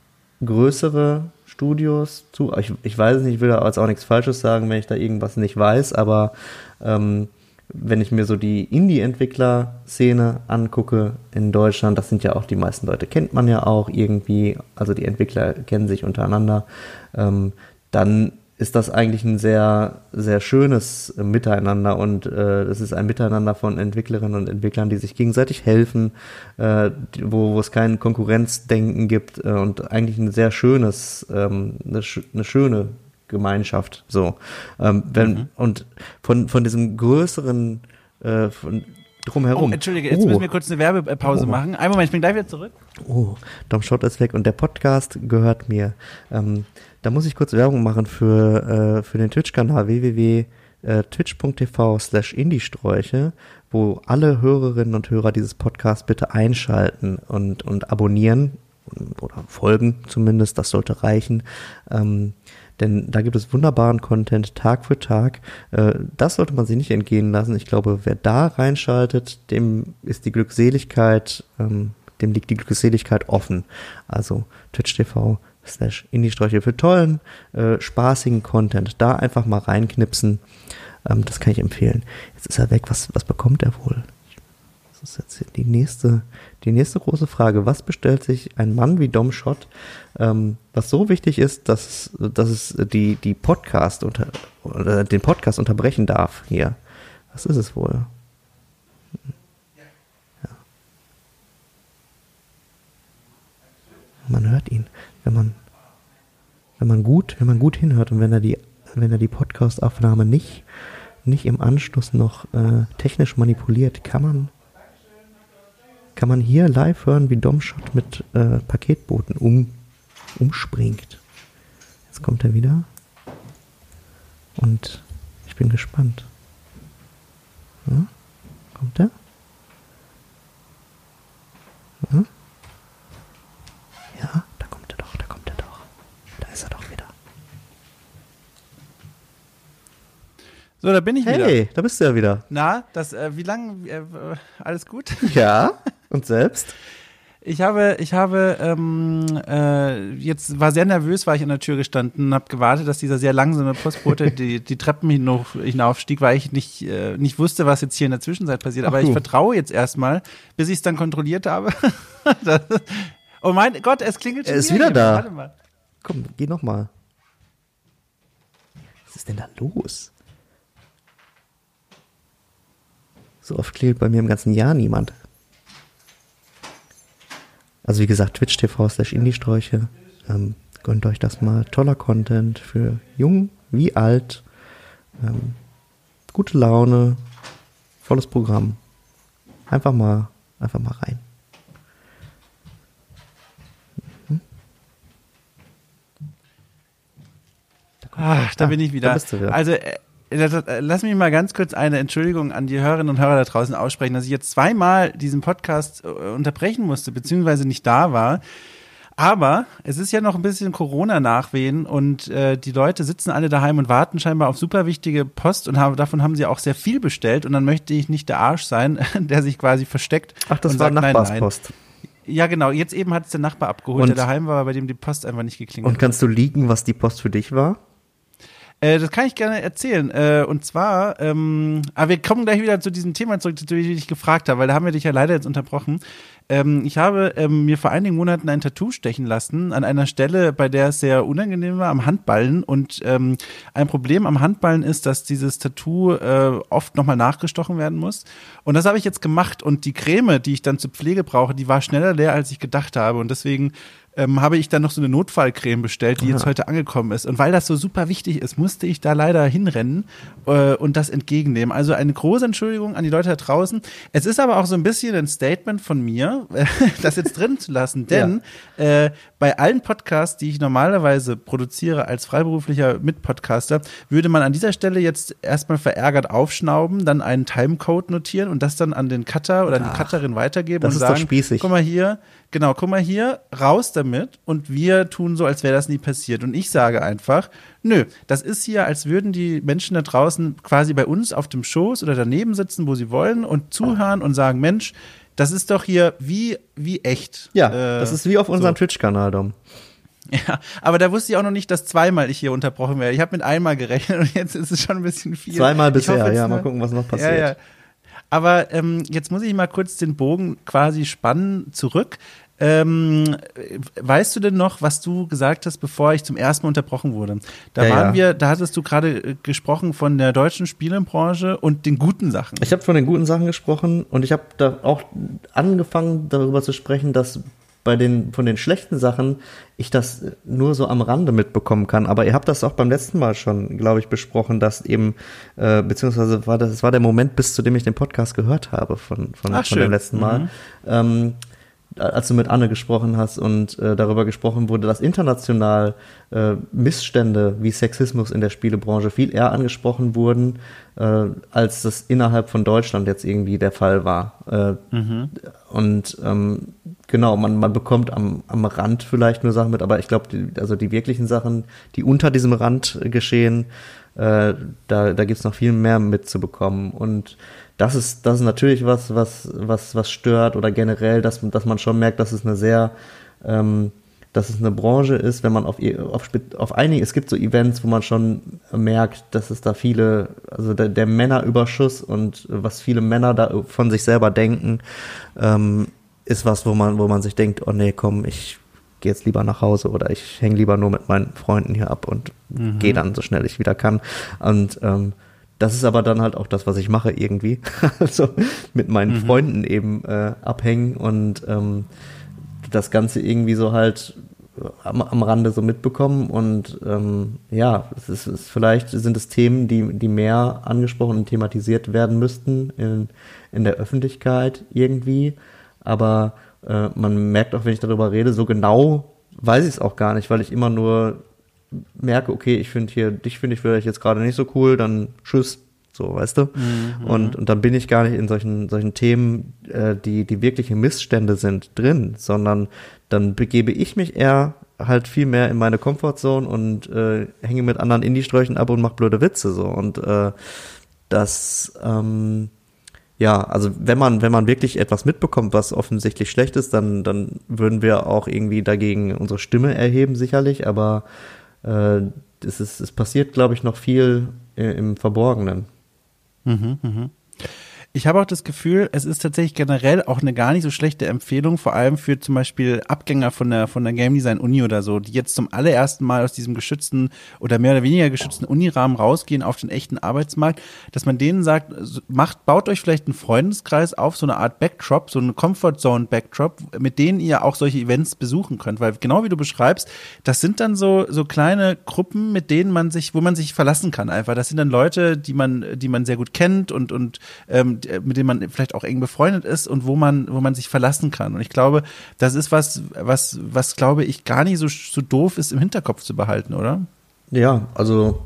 größere Studios zu. Ich, ich weiß es nicht, ich will da jetzt auch nichts Falsches sagen, wenn ich da irgendwas nicht weiß, aber ähm, wenn ich mir so die Indie-Entwickler-Szene angucke in Deutschland, das sind ja auch die meisten Leute, kennt man ja auch irgendwie, also die Entwickler kennen sich untereinander, ähm, dann ist das eigentlich ein sehr, sehr schönes Miteinander und äh, das ist ein Miteinander von Entwicklerinnen und Entwicklern, die sich gegenseitig helfen, äh, wo, wo es kein Konkurrenzdenken gibt äh, und eigentlich ein sehr schönes, ähm, eine, eine schöne Gemeinschaft, so. Ähm, wenn, mhm. Und von, von diesem größeren, äh, von drumherum. Oh, Entschuldige, jetzt oh. müssen wir kurz eine Werbepause oh. machen. Einen Moment, ich bin gleich wieder zurück. Oh, Domschott ist weg und der Podcast gehört mir. Ähm, da muss ich kurz Werbung machen für, äh, für den Twitch-Kanal w w w punkt twitch punkt t v slash indiesträuche, wo alle Hörerinnen und Hörer dieses Podcasts bitte einschalten und, und abonnieren oder folgen zumindest, das sollte reichen. Ähm, denn da gibt es wunderbaren Content Tag für Tag. Äh, das sollte man sich nicht entgehen lassen. Ich glaube, wer da reinschaltet, dem ist die Glückseligkeit, ähm, dem liegt die Glückseligkeit offen. Also Twitch T V slash Indie-Sträuche für tollen, äh, spaßigen Content. Da einfach mal reinknipsen. Ähm, das kann ich empfehlen. Jetzt ist er weg. Was, was bekommt er wohl? Das ist jetzt die nächste, die nächste große Frage. Was bestellt sich ein Mann wie Dom Schott, ähm, was so wichtig ist, dass, dass es die, die Podcast unter, oder den Podcast unterbrechen darf hier? Was ist es wohl? Ja. Man hört ihn, wenn man, wenn man gut, wenn man gut hinhört und wenn er die, wenn er die Podcast-Aufnahme nicht, nicht im Anschluss noch äh, technisch manipuliert, kann man kann man hier live hören, wie Dom Schott mit äh, Paketbooten um, umspringt. Jetzt kommt er wieder. Und ich bin gespannt. Ja? Kommt er? Ja? Ja, da kommt er doch, da kommt er doch. Da ist er doch wieder. So, da bin ich wieder. Hey, da bist du ja wieder. Na, das, äh, wie lange, äh, alles gut? Ja, und selbst? Ich habe, ich habe, ähm, äh, jetzt war sehr nervös, war ich an der Tür gestanden und habe gewartet, dass dieser sehr langsame Postbote die, die Treppen hinauf, hinaufstieg, weil ich nicht, äh, nicht wusste, was jetzt hier in der Zwischenzeit passiert. Aber Ach, ich du. vertraue jetzt erstmal, bis ich es dann kontrolliert habe. das, oh mein Gott, es klingelt schon Er ist wieder hier. da. Warte mal. Komm, geh noch mal. Was ist denn da los? So oft klingelt bei mir im ganzen Jahr niemand. Also wie gesagt, Twitch T V slash Indie-Sträuche. Ähm, gönnt euch das mal. Toller Content für jung wie alt. Ähm, gute Laune. Volles Programm. Einfach mal, einfach mal rein. Mhm. Da, kommt- Ah, da Ah, bin ich wieder. Da bist du wieder. Also, äh, lass mich mal ganz kurz eine Entschuldigung an die Hörerinnen und Hörer da draußen aussprechen, dass ich jetzt zweimal diesen Podcast äh, unterbrechen musste, beziehungsweise nicht da war. Aber es ist ja noch ein bisschen Corona-Nachwehen und äh, die Leute sitzen alle daheim und warten scheinbar auf super wichtige Post und haben, davon haben sie auch sehr viel bestellt und dann möchte ich nicht der Arsch sein, der sich quasi versteckt. Ach, das und war sagt, nein, Nachbarspost. nein. Ja, genau. Jetzt eben hat es der Nachbar abgeholt, Und- der daheim war, bei dem die Post einfach nicht geklingelt Und hat. kannst du liegen, was die Post für dich war? Äh, das kann ich gerne erzählen. Äh, und zwar, ähm, aber wir kommen gleich wieder zu diesem Thema zurück, zu dem ich dich gefragt habe, weil da haben wir dich ja leider jetzt unterbrochen. Ähm, ich habe ähm, mir vor einigen Monaten ein Tattoo stechen lassen an einer Stelle, bei der es sehr unangenehm war, am Handballen. Und ähm, ein Problem am Handballen ist, dass dieses Tattoo äh, oft nochmal nachgestochen werden muss. Und das habe ich jetzt gemacht. Und die Creme, die ich dann zur Pflege brauche, die war schneller leer, als ich gedacht habe. Und deswegen ähm, habe ich dann noch so eine Notfallcreme bestellt, die Aha. jetzt heute angekommen ist. Und weil das so super wichtig ist, musste ich da leider hinrennen äh, und das entgegennehmen. Also eine große Entschuldigung an die Leute da draußen. Es ist aber auch so ein bisschen ein Statement von mir, das jetzt drin zu lassen, denn ja. äh, bei allen Podcasts, die ich normalerweise produziere als freiberuflicher Mitpodcaster, würde man an dieser Stelle jetzt erstmal verärgert aufschnauben, dann einen Timecode notieren und das dann an den Cutter oder an die Ach, Cutterin weitergeben das und ist sagen, doch spießig. guck mal hier, genau, guck mal hier, raus damit und wir tun so, als wäre das nie passiert. Und ich sage einfach, nö, das ist hier, als würden die Menschen da draußen quasi bei uns auf dem Schoß oder daneben sitzen, wo sie wollen und zuhören und sagen, Mensch, das ist doch hier wie, wie echt. Ja, äh, das ist wie auf unserem so. Twitch-Kanal, Dom. Ja, aber da wusste ich auch noch nicht, dass zweimal ich hier unterbrochen werde. Ich habe mit einmal gerechnet und jetzt ist es schon ein bisschen viel. Zweimal Ich hoffe bisher, jetzt ja, nur- mal gucken, was noch passiert. Ja, ja. Aber ähm, jetzt muss ich mal kurz den Bogen quasi spannen zurück. Ähm, weißt du denn noch, was du gesagt hast, bevor ich zum ersten Mal unterbrochen wurde? Da Ja, waren ja. wir, da hattest du gerade äh, gesprochen von der deutschen Spielebranche und den guten Sachen. Ich habe von den guten Sachen gesprochen und ich habe da auch angefangen, darüber zu sprechen, dass bei den von den schlechten Sachen ich das nur so am Rande mitbekommen kann. Aber ihr habt das auch beim letzten Mal schon, glaube ich, besprochen, dass eben, äh, beziehungsweise war das, das war der Moment, bis zu dem ich den Podcast gehört habe von, von, Ach, von dem schön. letzten Mal. Mhm. Ähm, als du mit Anne gesprochen hast und äh, darüber gesprochen wurde, dass international äh, Missstände wie Sexismus in der Spielebranche viel eher angesprochen wurden, äh, als das innerhalb von Deutschland jetzt irgendwie der Fall war. Äh, mhm. Und ähm, genau, man, man bekommt am, am Rand vielleicht nur Sachen mit, aber ich glaube, die, also die wirklichen Sachen, die unter diesem Rand geschehen, äh, da, da gibt's noch viel mehr mitzubekommen. Und das ist, das ist natürlich was, was, was, was stört oder generell, dass, dass man schon merkt, dass es eine sehr, ähm, dass es eine Branche ist, wenn man auf, auf, auf einige, es gibt so Events, wo man schon merkt, dass es da viele, also der, der Männerüberschuss und was viele Männer da von sich selber denken, ähm, ist was, wo man, wo man sich denkt, oh nee, komm, ich gehe jetzt lieber nach Hause oder ich hänge lieber nur mit meinen Freunden hier ab und mhm. gehe dann so schnell ich wieder kann. Und ähm, das ist aber dann halt auch das, was ich mache irgendwie. Also mit meinen mhm. Freunden eben äh, abhängen und ähm, das Ganze irgendwie so halt am, am Rande so mitbekommen. Und ähm, ja, es ist, es vielleicht sind es Themen, die, die mehr angesprochen und thematisiert werden müssten in, in der Öffentlichkeit irgendwie. Aber äh, man merkt auch, wenn ich darüber rede, so genau weiß ich es auch gar nicht, weil ich immer nur merke, okay, ich finde hier, dich finde ich vielleicht jetzt gerade nicht so cool, dann tschüss, so, weißt du? Mhm. Und, und dann bin ich gar nicht in solchen, solchen Themen, äh, die, die wirkliche Missstände sind, drin, sondern dann begebe ich mich eher halt viel mehr in meine Comfortzone und äh, hänge mit anderen Indie-Sträuchen ab und mache blöde Witze, so. Und äh, das, ähm, ja, also wenn man, wenn man wirklich etwas mitbekommt, was offensichtlich schlecht ist, dann, dann würden wir auch irgendwie dagegen unsere Stimme erheben, sicherlich, aber äh, es ist, es passiert, glaube ich, noch viel äh, im Verborgenen. Mhm, mhm. Ich habe auch das Gefühl, es ist tatsächlich generell auch eine gar nicht so schlechte Empfehlung, vor allem für zum Beispiel Abgänger von der von der Game Design Uni oder so, die jetzt zum allerersten Mal aus diesem geschützten oder mehr oder weniger geschützten Unirahmen rausgehen auf den echten Arbeitsmarkt, dass man denen sagt, macht, baut euch vielleicht einen Freundeskreis auf, so eine Art Backdrop, so eine Comfort Zone Backdrop, mit denen ihr auch solche Events besuchen könnt, weil genau wie du beschreibst, das sind dann so so kleine Gruppen, mit denen man sich, wo man sich verlassen kann einfach. Das sind dann Leute, die man die man sehr gut kennt und und ähm, mit dem man vielleicht auch eng befreundet ist und wo man, wo man sich verlassen kann. Und ich glaube, das ist was, was, was glaube ich gar nicht so, so doof ist, im Hinterkopf zu behalten, oder? Ja, also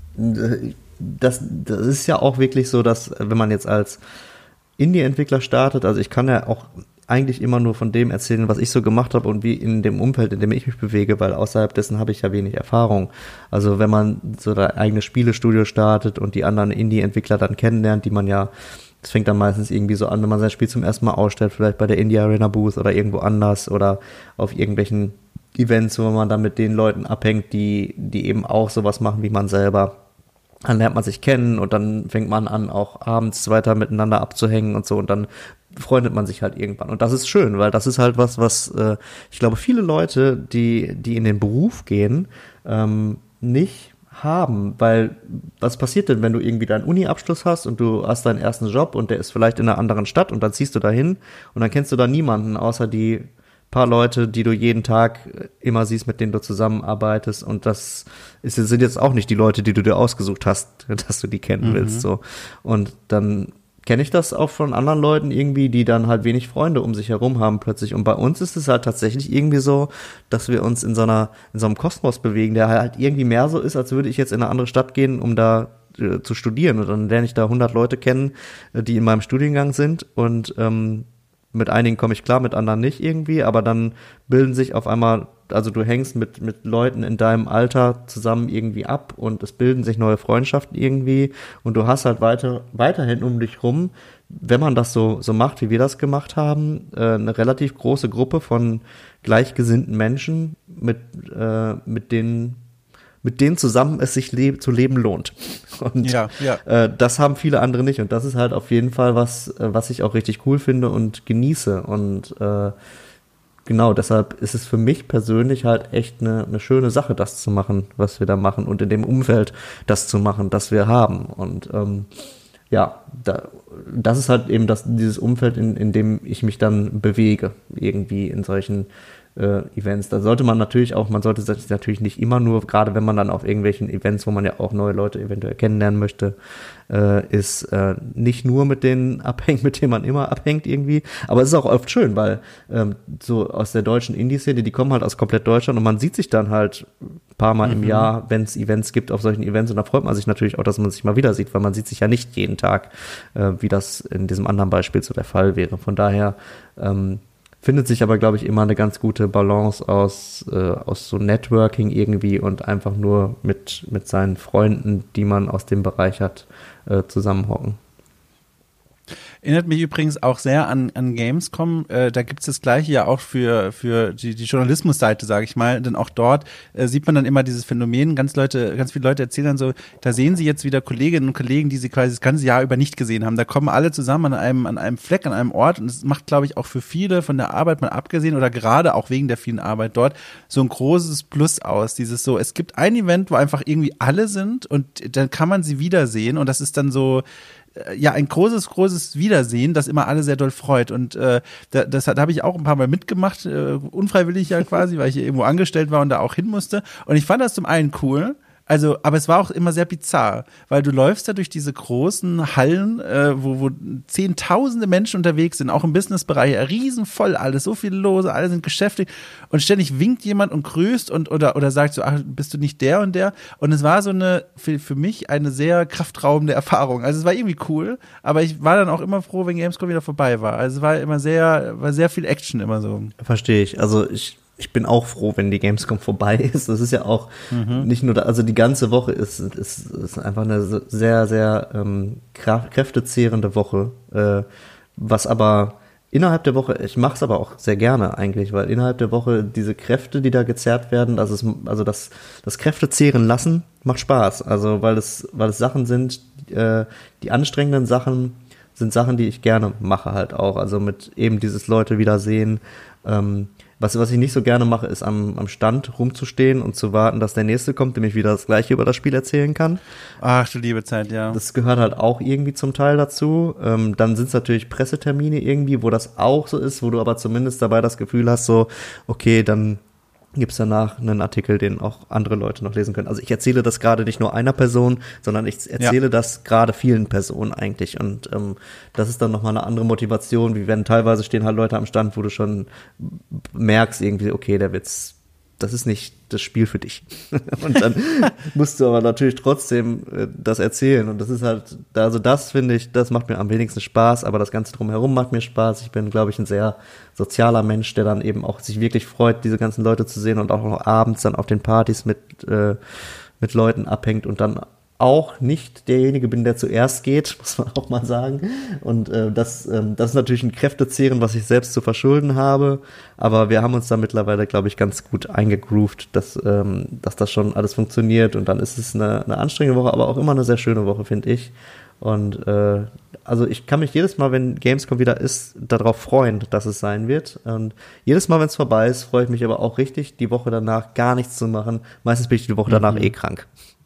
das, das ist ja auch wirklich so, dass wenn man jetzt als Indie-Entwickler startet, also ich kann ja auch eigentlich immer nur von dem erzählen, was ich so gemacht habe und wie in dem Umfeld, in dem ich mich bewege, weil außerhalb dessen habe ich ja wenig Erfahrung. Also wenn man so ein eigenes Spielestudio startet und die anderen Indie-Entwickler dann kennenlernt, die man ja, das fängt dann meistens irgendwie so an, wenn man sein Spiel zum ersten Mal ausstellt, vielleicht bei der Indie Arena Booth oder irgendwo anders oder auf irgendwelchen Events, wo man dann mit den Leuten abhängt, die, die eben auch sowas machen wie man selber. Dann lernt man sich kennen und dann fängt man an, auch abends weiter miteinander abzuhängen und so und dann freundet man sich halt irgendwann. Und das ist schön, weil das ist halt was, was äh, ich glaube, viele Leute, die, die in den Beruf gehen, ähm, nicht haben, weil was passiert denn, wenn du irgendwie deinen Uni-Abschluss hast und du hast deinen ersten Job und der ist vielleicht in einer anderen Stadt und dann ziehst du da hin und dann kennst du da niemanden, außer die paar Leute, die du jeden Tag immer siehst, mit denen du zusammenarbeitest und das ist, sind jetzt auch nicht die Leute, die du dir ausgesucht hast, dass du die kennen mhm. willst, so. Und dann kenne ich das auch von anderen Leuten irgendwie, die dann halt wenig Freunde um sich herum haben plötzlich. Und bei uns ist es halt tatsächlich irgendwie so, dass wir uns in so einer, in so einem Kosmos bewegen, der halt irgendwie mehr so ist, als würde ich jetzt in eine andere Stadt gehen, um da äh, zu studieren. Und dann lerne ich da hundert Leute kennen, die in meinem Studiengang sind. Und ähm, mit einigen komme ich klar, mit anderen nicht irgendwie. Aber dann bilden sich auf einmal, also du hängst mit mit Leuten in deinem Alter zusammen irgendwie ab und es bilden sich neue Freundschaften irgendwie und du hast halt weiter weiterhin um dich rum, wenn man das so so macht, wie wir das gemacht haben, äh, eine relativ große Gruppe von gleichgesinnten Menschen, mit äh, mit denen mit denen zusammen es sich leb- zu leben lohnt. Und ja, ja. Äh, das haben viele andere nicht und das ist halt auf jeden Fall was, äh, was ich auch richtig cool finde und genieße und äh, genau, deshalb ist es für mich persönlich halt echt eine, eine schöne Sache, das zu machen, was wir da machen und in dem Umfeld das zu machen, das wir haben. Und ähm, ja, da, das ist halt eben das, dieses Umfeld, in, in dem ich mich dann bewege, irgendwie in solchen äh, Events. Da sollte man natürlich auch, man sollte sich natürlich nicht immer nur, gerade wenn man dann auf irgendwelchen Events, wo man ja auch neue Leute eventuell kennenlernen möchte, äh, ist äh, nicht nur mit denen abhängt, mit denen man immer abhängt irgendwie. Aber es ist auch oft schön, weil ähm, so aus der deutschen Indie-Szene, die kommen halt aus komplett Deutschland und man sieht sich dann halt ein paar Mal mhm. im Jahr, wenn es Events gibt auf solchen Events, und da freut man sich natürlich auch, dass man sich mal wieder sieht, weil man sieht sich ja nicht jeden Tag, äh, wie das in diesem anderen Beispiel so der Fall wäre. Von daher ähm, findet sich aber, glaube ich, immer eine ganz gute Balance aus, äh, aus so Networking irgendwie und einfach nur mit, mit seinen Freunden, die man aus dem Bereich hat, äh, zusammenhocken. Erinnert mich übrigens auch sehr an, an Gamescom. Äh, da gibt's das Gleiche ja auch für, für die, die Journalismusseite, sage ich mal. Denn auch dort äh, sieht man dann immer dieses Phänomen. Ganz Leute, ganz viele Leute erzählen dann so, da sehen sie jetzt wieder Kolleginnen und Kollegen, die sie quasi das ganze Jahr über nicht gesehen haben. Da kommen alle zusammen an einem, an einem Fleck, an einem Ort. Und es macht, glaube ich, auch für viele von der Arbeit mal abgesehen oder gerade auch wegen der vielen Arbeit dort so ein großes Plus aus. Dieses so, es gibt ein Event, wo einfach irgendwie alle sind und dann kann man sie wiedersehen. Und das ist dann so, ja, ein großes, großes Wiedersehen, das immer alle sehr doll freut. Und äh, da, das da habe ich auch ein paar Mal mitgemacht, äh, unfreiwillig ja quasi, weil ich hier irgendwo angestellt war und da auch hin musste. Und ich fand das zum einen cool. Also, aber es war auch immer sehr bizarr, weil du läufst da durch diese großen Hallen, äh, wo, wo zehntausende Menschen unterwegs sind, auch im Businessbereich, ja, riesenvoll alles, so viel los, alle sind geschäftig und ständig winkt jemand und grüßt und oder oder sagt so, ach, bist du nicht der und der? Und es war so eine, für, für mich eine sehr kraftraubende Erfahrung. Also es war irgendwie cool, aber ich war dann auch immer froh, wenn Gamescom wieder vorbei war. Also es war immer sehr, war sehr viel Action immer so. Verstehe ich. Also ich Ich bin auch froh, wenn die Gamescom vorbei ist. Das ist ja auch mhm. nicht nur, da, also die ganze Woche ist, ist, ist einfach eine sehr, sehr ähm, kräftezehrende Woche. Äh, was aber innerhalb der Woche, ich mache es aber auch sehr gerne eigentlich, weil innerhalb der Woche diese Kräfte, die da gezerrt werden, also, es, also das, das Kräfte zehren lassen, macht Spaß. Also weil es, weil es Sachen sind, äh, die anstrengenden Sachen sind Sachen, die ich gerne mache halt auch. Also mit eben dieses Leute wiedersehen, ähm, Was, was ich nicht so gerne mache, ist am, am Stand rumzustehen und zu warten, dass der Nächste kommt, dem ich wieder das Gleiche über das Spiel erzählen kann. Ach du liebe Zeit, ja. Das gehört halt auch irgendwie zum Teil dazu. Ähm, dann sind es natürlich Pressetermine irgendwie, wo das auch so ist, wo du aber zumindest dabei das Gefühl hast, so, okay, dann gibt's danach einen Artikel, den auch andere Leute noch lesen können. Also ich erzähle das gerade nicht nur einer Person, sondern ich erzähle ja. das gerade vielen Personen eigentlich. Und ähm, das ist dann nochmal eine andere Motivation, wie wenn teilweise stehen halt Leute am Stand, wo du schon merkst irgendwie, okay, der Witz, das ist nicht das Spiel für dich. Und dann musst du aber natürlich trotzdem äh, das erzählen. Und das ist halt, also das finde ich, das macht mir am wenigsten Spaß, aber das Ganze drumherum macht mir Spaß. Ich bin, glaube ich, ein sehr sozialer Mensch, der dann eben auch sich wirklich freut, diese ganzen Leute zu sehen und auch noch abends dann auf den Partys mit, äh, mit Leuten abhängt und dann auch nicht derjenige bin, der zuerst geht, muss man auch mal sagen. Und äh, das, ähm, das ist natürlich ein Kräftezehren, was ich selbst zu verschulden habe. Aber wir haben uns da mittlerweile, glaube ich, ganz gut eingegroovt, dass, ähm, dass das schon alles funktioniert. Und dann ist es eine, eine anstrengende Woche, aber auch immer eine sehr schöne Woche, finde ich. Und äh, also ich kann mich jedes Mal, wenn Gamescom wieder ist, darauf freuen, dass es sein wird. Und jedes Mal, wenn es vorbei ist, freue ich mich aber auch richtig, die Woche danach gar nichts zu machen. Meistens bin ich die Woche danach mhm. eh krank.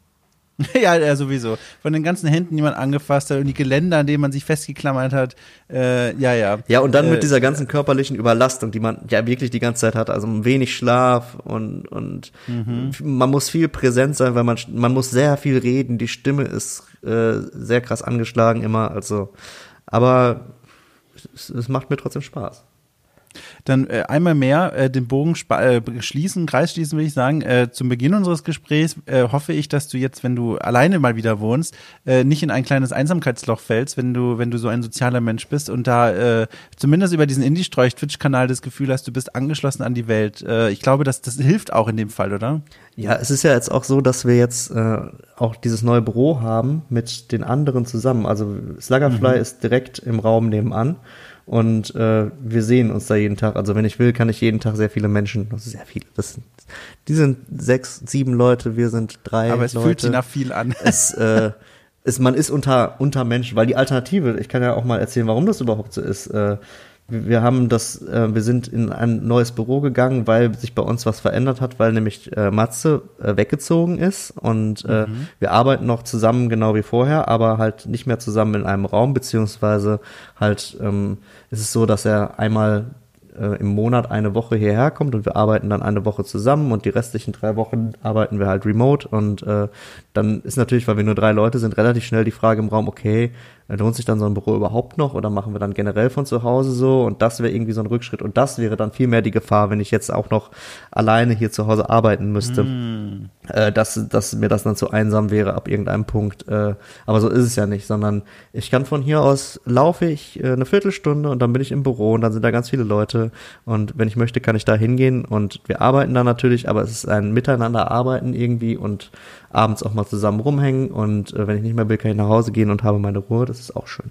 Ja, ja, sowieso. Von den ganzen Händen, die man angefasst hat und die Geländer, an denen man sich festgeklammert hat. Äh, ja, ja. Ja, und dann äh, mit dieser ganzen körperlichen Überlastung, die man ja wirklich die ganze Zeit hat. Also wenig Schlaf und, und mhm. man muss viel präsent sein, weil man, man muss sehr viel reden. Die Stimme ist äh, sehr krass angeschlagen immer. Also, aber es, es macht mir trotzdem Spaß. Dann äh, einmal mehr äh, den Bogen spa- äh, schließen, Kreis schließen, will ich sagen. Äh, zum Beginn unseres Gesprächs äh, hoffe ich, dass du jetzt, wenn du alleine mal wieder wohnst, äh, nicht in ein kleines Einsamkeitsloch fällst, wenn du wenn du so ein sozialer Mensch bist und da äh, zumindest über diesen Indie-Streuch-Twitch-Kanal das Gefühl hast, du bist angeschlossen an die Welt. Äh, ich glaube, das, das hilft auch in dem Fall, oder? Ja, es ist ja jetzt auch so, dass wir jetzt äh, auch dieses neue Büro haben mit den anderen zusammen. Also Sluggerfly mhm. ist direkt im Raum nebenan. Und äh, wir sehen uns da jeden Tag. Also wenn ich will, kann ich jeden Tag sehr viele Menschen, also sehr viele, das sind, die sind sechs, sieben Leute, wir sind drei Leute. Aber es Leute. fühlt sich nach viel an. Es, äh, es, man ist unter, unter Menschen, weil die Alternative, ich kann ja auch mal erzählen, warum das überhaupt so ist. Äh, wir haben das, äh, wir sind in ein neues Büro gegangen, weil sich bei uns was verändert hat, weil nämlich äh, Matze äh, weggezogen ist und äh, mhm. wir arbeiten noch zusammen genau wie vorher, aber halt nicht mehr zusammen in einem Raum, beziehungsweise halt ähm, ist es so, dass er einmal äh, im Monat eine Woche hierher kommt und wir arbeiten dann eine Woche zusammen und die restlichen drei Wochen arbeiten wir halt remote und äh, dann ist natürlich, weil wir nur drei Leute sind, relativ schnell die Frage im Raum, okay, lohnt sich dann so ein Büro überhaupt noch oder machen wir dann generell von zu Hause so, und das wäre irgendwie so ein Rückschritt und das wäre dann viel mehr die Gefahr, wenn ich jetzt auch noch alleine hier zu Hause arbeiten müsste, mm. äh, dass, dass mir das dann zu einsam wäre ab irgendeinem Punkt, äh, aber so ist es ja nicht, sondern ich kann von hier aus laufe ich äh, eine Viertelstunde und dann bin ich im Büro und dann sind da ganz viele Leute und wenn ich möchte, kann ich da hingehen und wir arbeiten da natürlich, aber es ist ein Miteinander arbeiten irgendwie und abends auch mal zusammen rumhängen und äh, wenn ich nicht mehr will, kann ich nach Hause gehen und habe meine Ruhe, das ist auch schön.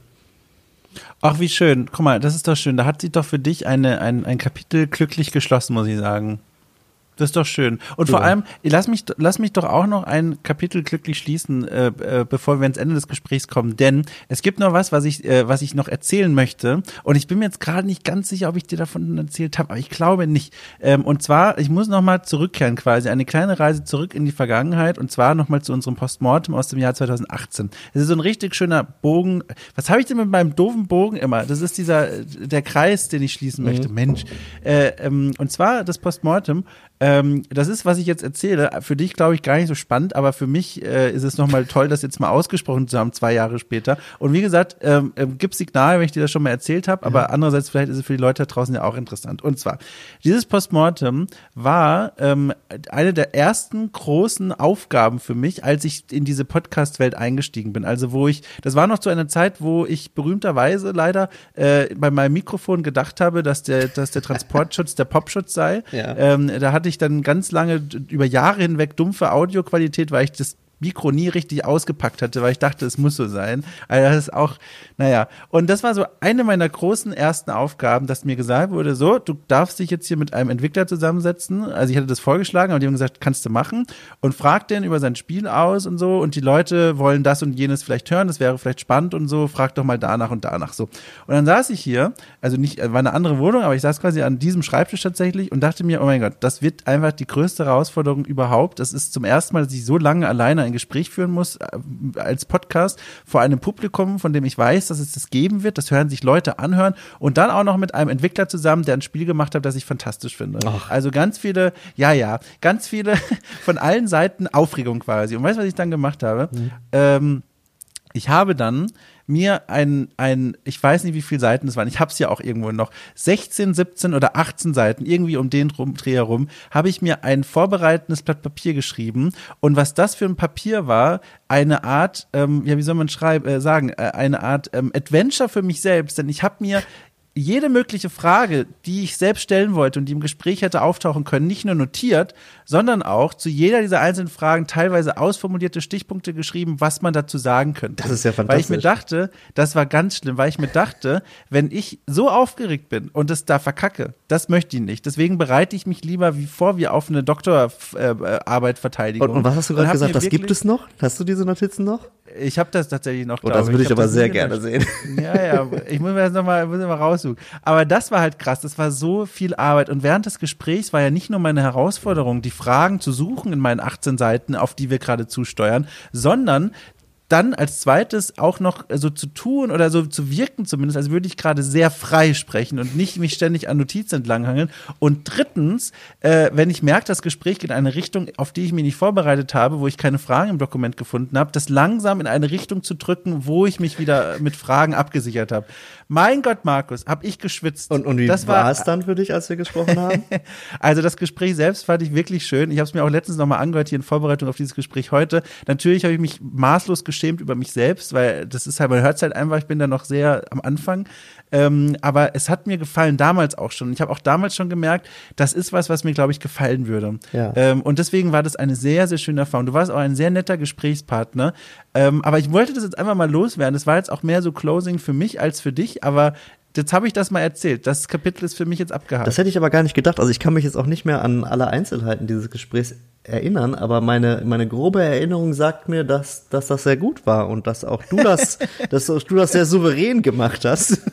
Ach, wie schön. Guck mal, das ist doch schön. Da hat sich doch für dich eine, ein, ein Kapitel glücklich geschlossen, muss ich sagen. Das ist doch schön. Und ja. vor allem, lass mich, lass mich doch auch noch ein Kapitel glücklich schließen, äh, äh, bevor wir ans Ende des Gesprächs kommen. Denn es gibt noch was, was ich, äh, was ich noch erzählen möchte. Und ich bin mir jetzt gerade nicht ganz sicher, ob ich dir davon erzählt habe, aber ich glaube nicht. Ähm, und zwar, ich muss noch mal zurückkehren quasi, eine kleine Reise zurück in die Vergangenheit. Und zwar noch mal zu unserem Postmortem aus dem Jahr zweitausendachtzehn. Das ist so ein richtig schöner Bogen. Was habe ich denn mit meinem doofen Bogen immer? Das ist dieser, der Kreis, den ich schließen möchte. Mhm. Mensch. Äh, ähm, und zwar das Postmortem. Ähm, das ist, was ich jetzt erzähle, für dich glaube ich gar nicht so spannend, aber für mich äh, ist es nochmal toll, das jetzt mal ausgesprochen zu haben, zwei Jahre später. Und wie gesagt, ähm, äh, gibt Signal, wenn ich dir das schon mal erzählt habe, aber ja. andererseits vielleicht ist es für die Leute da draußen ja auch interessant. Und zwar, dieses Postmortem war ähm, eine der ersten großen Aufgaben für mich, als ich in diese Podcast-Welt eingestiegen bin. Also wo ich, das war noch zu einer Zeit, wo ich berühmterweise leider äh, bei meinem Mikrofon gedacht habe, dass der, dass der Transportschutz der Popschutz sei. Ja. Ähm, da hatte ich dann ganz lange über Jahre hinweg dumpfe Audioqualität, weil ich das Mikro nie richtig ausgepackt hatte, weil ich dachte, es muss so sein. Also das ist auch, naja. Und das war so eine meiner großen ersten Aufgaben, dass mir gesagt wurde, so, du darfst dich jetzt hier mit einem Entwickler zusammensetzen. Also ich hatte das vorgeschlagen, aber die haben gesagt, kannst du machen. Und frag den über sein Spiel aus und so. Und die Leute wollen das und jenes vielleicht hören, das wäre vielleicht spannend und so. Frag doch mal danach und danach so. Und dann saß ich hier, also nicht, war eine andere Wohnung, aber ich saß quasi an diesem Schreibtisch tatsächlich und dachte mir, oh mein Gott, das wird einfach die größte Herausforderung überhaupt. Das ist zum ersten Mal, dass ich so lange alleine ein Gespräch führen muss äh, als Podcast vor einem Publikum, von dem ich weiß, dass es das geben wird. Das hören sich Leute anhören und dann auch noch mit einem Entwickler zusammen, der ein Spiel gemacht hat, das ich fantastisch finde. Ach. Also ganz viele, ja, ja, ganz viele von allen Seiten Aufregung quasi. Und weißt du, was ich dann gemacht habe? Mhm. Ähm, ich habe dann mir ein, ein, ich weiß nicht, wie viele Seiten es waren, ich habe es ja auch irgendwo noch, sechzehn, siebzehn oder achtzehn Seiten, irgendwie um den rum, Dreh herum, habe ich mir ein vorbereitendes Blatt Papier geschrieben. Und was das für ein Papier war, eine Art, ähm, ja, wie soll man schreiben, äh, sagen, äh, eine Art ähm, Adventure für mich selbst, denn ich habe mir jede mögliche Frage, die ich selbst stellen wollte und die im Gespräch hätte auftauchen können, nicht nur notiert, sondern auch zu jeder dieser einzelnen Fragen teilweise ausformulierte Stichpunkte geschrieben, was man dazu sagen könnte. Das ist ja fantastisch. Weil ich mir dachte, das war ganz schlimm, weil ich mir dachte, wenn ich so aufgeregt bin und es da verkacke, das möchte ich nicht. Deswegen bereite ich mich lieber wie vor wie auf eine Doktorarbeit Verteidigung. Und, und was hast du gerade gesagt, das gibt es noch? Hast du diese Notizen noch? Ich habe das tatsächlich noch, glaube ich. Oh, das würde ich, ich aber sehr gerne sehen. Ja, ja, ich muss mir das nochmal noch raussuchen. Aber das war halt krass, das war so viel Arbeit. Und während des Gesprächs war ja nicht nur meine Herausforderung, die Fragen zu suchen in meinen achtzehn Seiten, auf die wir gerade zusteuern, sondern dann als zweites auch noch so zu tun oder so zu wirken zumindest, als würde ich gerade sehr frei sprechen und nicht mich ständig an Notizen entlanghangeln. Und drittens, äh, wenn ich merke, das Gespräch geht in eine Richtung, auf die ich mich nicht vorbereitet habe, wo ich keine Fragen im Dokument gefunden habe, das langsam in eine Richtung zu drücken, wo ich mich wieder mit Fragen abgesichert habe. Mein Gott, Markus, habe ich geschwitzt. Und, und wie das war es dann für dich, als wir gesprochen haben? Also das Gespräch selbst fand ich wirklich schön. Ich habe es mir auch letztens nochmal angehört, hier in Vorbereitung auf dieses Gespräch heute. Natürlich habe ich mich maßlos geschämt über mich selbst, weil das ist halt, man hört es halt einfach, ich bin da noch sehr am Anfang. Ähm, aber es hat mir gefallen, damals auch schon. Ich habe auch damals schon gemerkt, das ist was, was mir, glaube ich, gefallen würde. Ja. Ähm, und deswegen war das eine sehr, sehr schöne Erfahrung. Du warst auch ein sehr netter Gesprächspartner. Ähm, aber ich wollte das jetzt einfach mal loswerden. Das war jetzt auch mehr so Closing für mich als für dich, aber jetzt habe ich das mal erzählt. Das Kapitel ist für mich jetzt abgehakt. Das hätte ich aber gar nicht gedacht. Also ich kann mich jetzt auch nicht mehr an alle Einzelheiten dieses Gesprächs erinnern, aber meine meine grobe Erinnerung sagt mir, dass dass das sehr gut war und dass auch du das dass du das sehr souverän gemacht hast.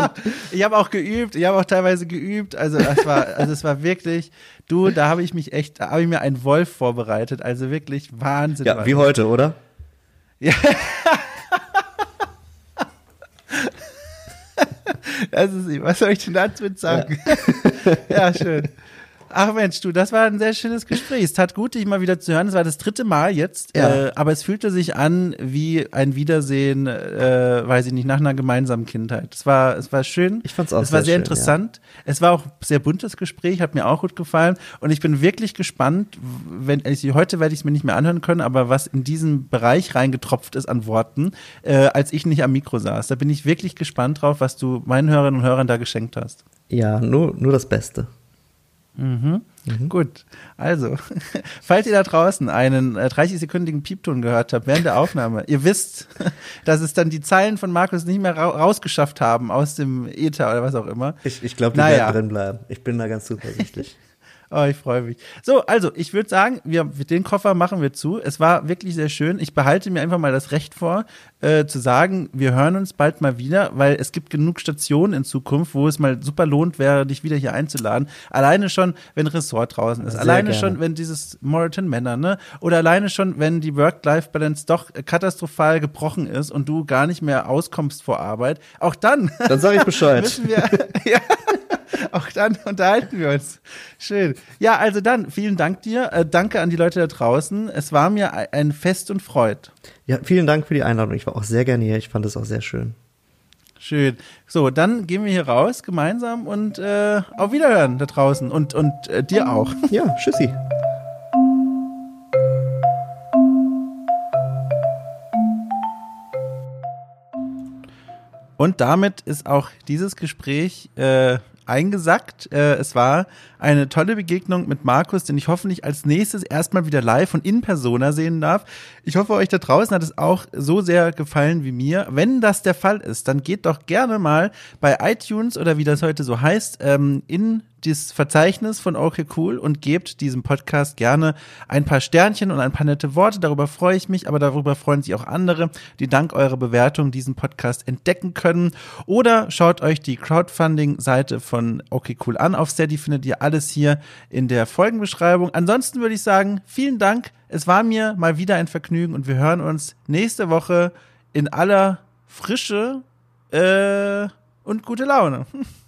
Ich habe auch geübt, ich habe auch teilweise geübt, also es war also es war wirklich, du, da habe ich mich echt, da habe ich mir einen Wolf vorbereitet, also wirklich Wahnsinn. Ja, wie heute, oder? Ja. Das ist sie. Was soll ich denn dazu jetzt sagen? Ja, ja, schön. Ach Mensch, du, das war ein sehr schönes Gespräch. Es tat gut, dich mal wieder zu hören. Es war das dritte Mal jetzt, Ja. äh, aber es fühlte sich an wie ein Wiedersehen, äh, weiß ich nicht, nach einer gemeinsamen Kindheit. Es war, es war schön. Ich fand's auch Es war sehr sehr schön, interessant. Ja. Es war auch ein sehr buntes Gespräch, hat mir auch gut gefallen. Und ich bin wirklich gespannt, wenn ich, heute werde ich es mir nicht mehr anhören können, aber was in diesen Bereich reingetropft ist an Worten, äh, als ich nicht am Mikro saß. Da bin ich wirklich gespannt drauf, was du meinen Hörerinnen und Hörern da geschenkt hast. Ja, nur, nur das Beste. Mhm. Mhm. Gut, also, falls ihr da draußen einen äh, dreißig-sekündigen Piepton gehört habt während der Aufnahme, ihr wisst, dass es dann die Zeilen von Markus nicht mehr ra- rausgeschafft haben aus dem Äther oder was auch immer. Ich, ich glaube, die Naja. werden drin bleiben. Ich bin da ganz zuversichtlich. Oh, ich freue mich. So, also, ich würde sagen, wir, den Koffer machen wir zu. Es war wirklich sehr schön. Ich behalte mir einfach mal das Recht vor, äh, zu sagen, wir hören uns bald mal wieder, weil es gibt genug Stationen in Zukunft, wo es mal super lohnt wäre, dich wieder hier einzuladen. Alleine schon, wenn Ressort draußen ist. Sehr Alleine gerne. schon, wenn dieses Moreton Männer, ne? Oder alleine schon, wenn die Work-Life-Balance doch katastrophal gebrochen ist und du gar nicht mehr auskommst vor Arbeit. Auch dann. Dann sage ich Bescheid. Müssen wir, ja. Auch dann unterhalten wir uns. Schön. Ja, also dann, vielen Dank dir. Äh, danke an die Leute da draußen. Es war mir ein Fest und Freud. Ja, vielen Dank für die Einladung. Ich war auch sehr gerne hier. Ich fand es auch sehr schön. Schön. So, dann gehen wir hier raus gemeinsam und äh, auf Wiederhören da draußen. Und, und äh, dir auch. Ja, tschüssi. Und damit ist auch dieses Gespräch äh, eingesackt. Äh, es war eine tolle Begegnung mit Markus, den ich hoffentlich als nächstes erstmal wieder live und in Persona sehen darf. Ich hoffe, euch da draußen hat es auch so sehr gefallen wie mir. Wenn das der Fall ist, dann geht doch gerne mal bei iTunes oder wie das heute so heißt, ähm, in dieses Verzeichnis von Okay Cool und gebt diesem Podcast gerne ein paar Sternchen und ein paar nette Worte. Darüber freue ich mich, aber darüber freuen sich auch andere, die dank eurer Bewertung diesen Podcast entdecken können. Oder schaut euch die Crowdfunding-Seite von Okay Cool an. Auf Steady findet ihr alles hier in der Folgenbeschreibung. Ansonsten würde ich sagen, vielen Dank. Es war mir mal wieder ein Vergnügen und wir hören uns nächste Woche in aller Frische äh, und gute Laune.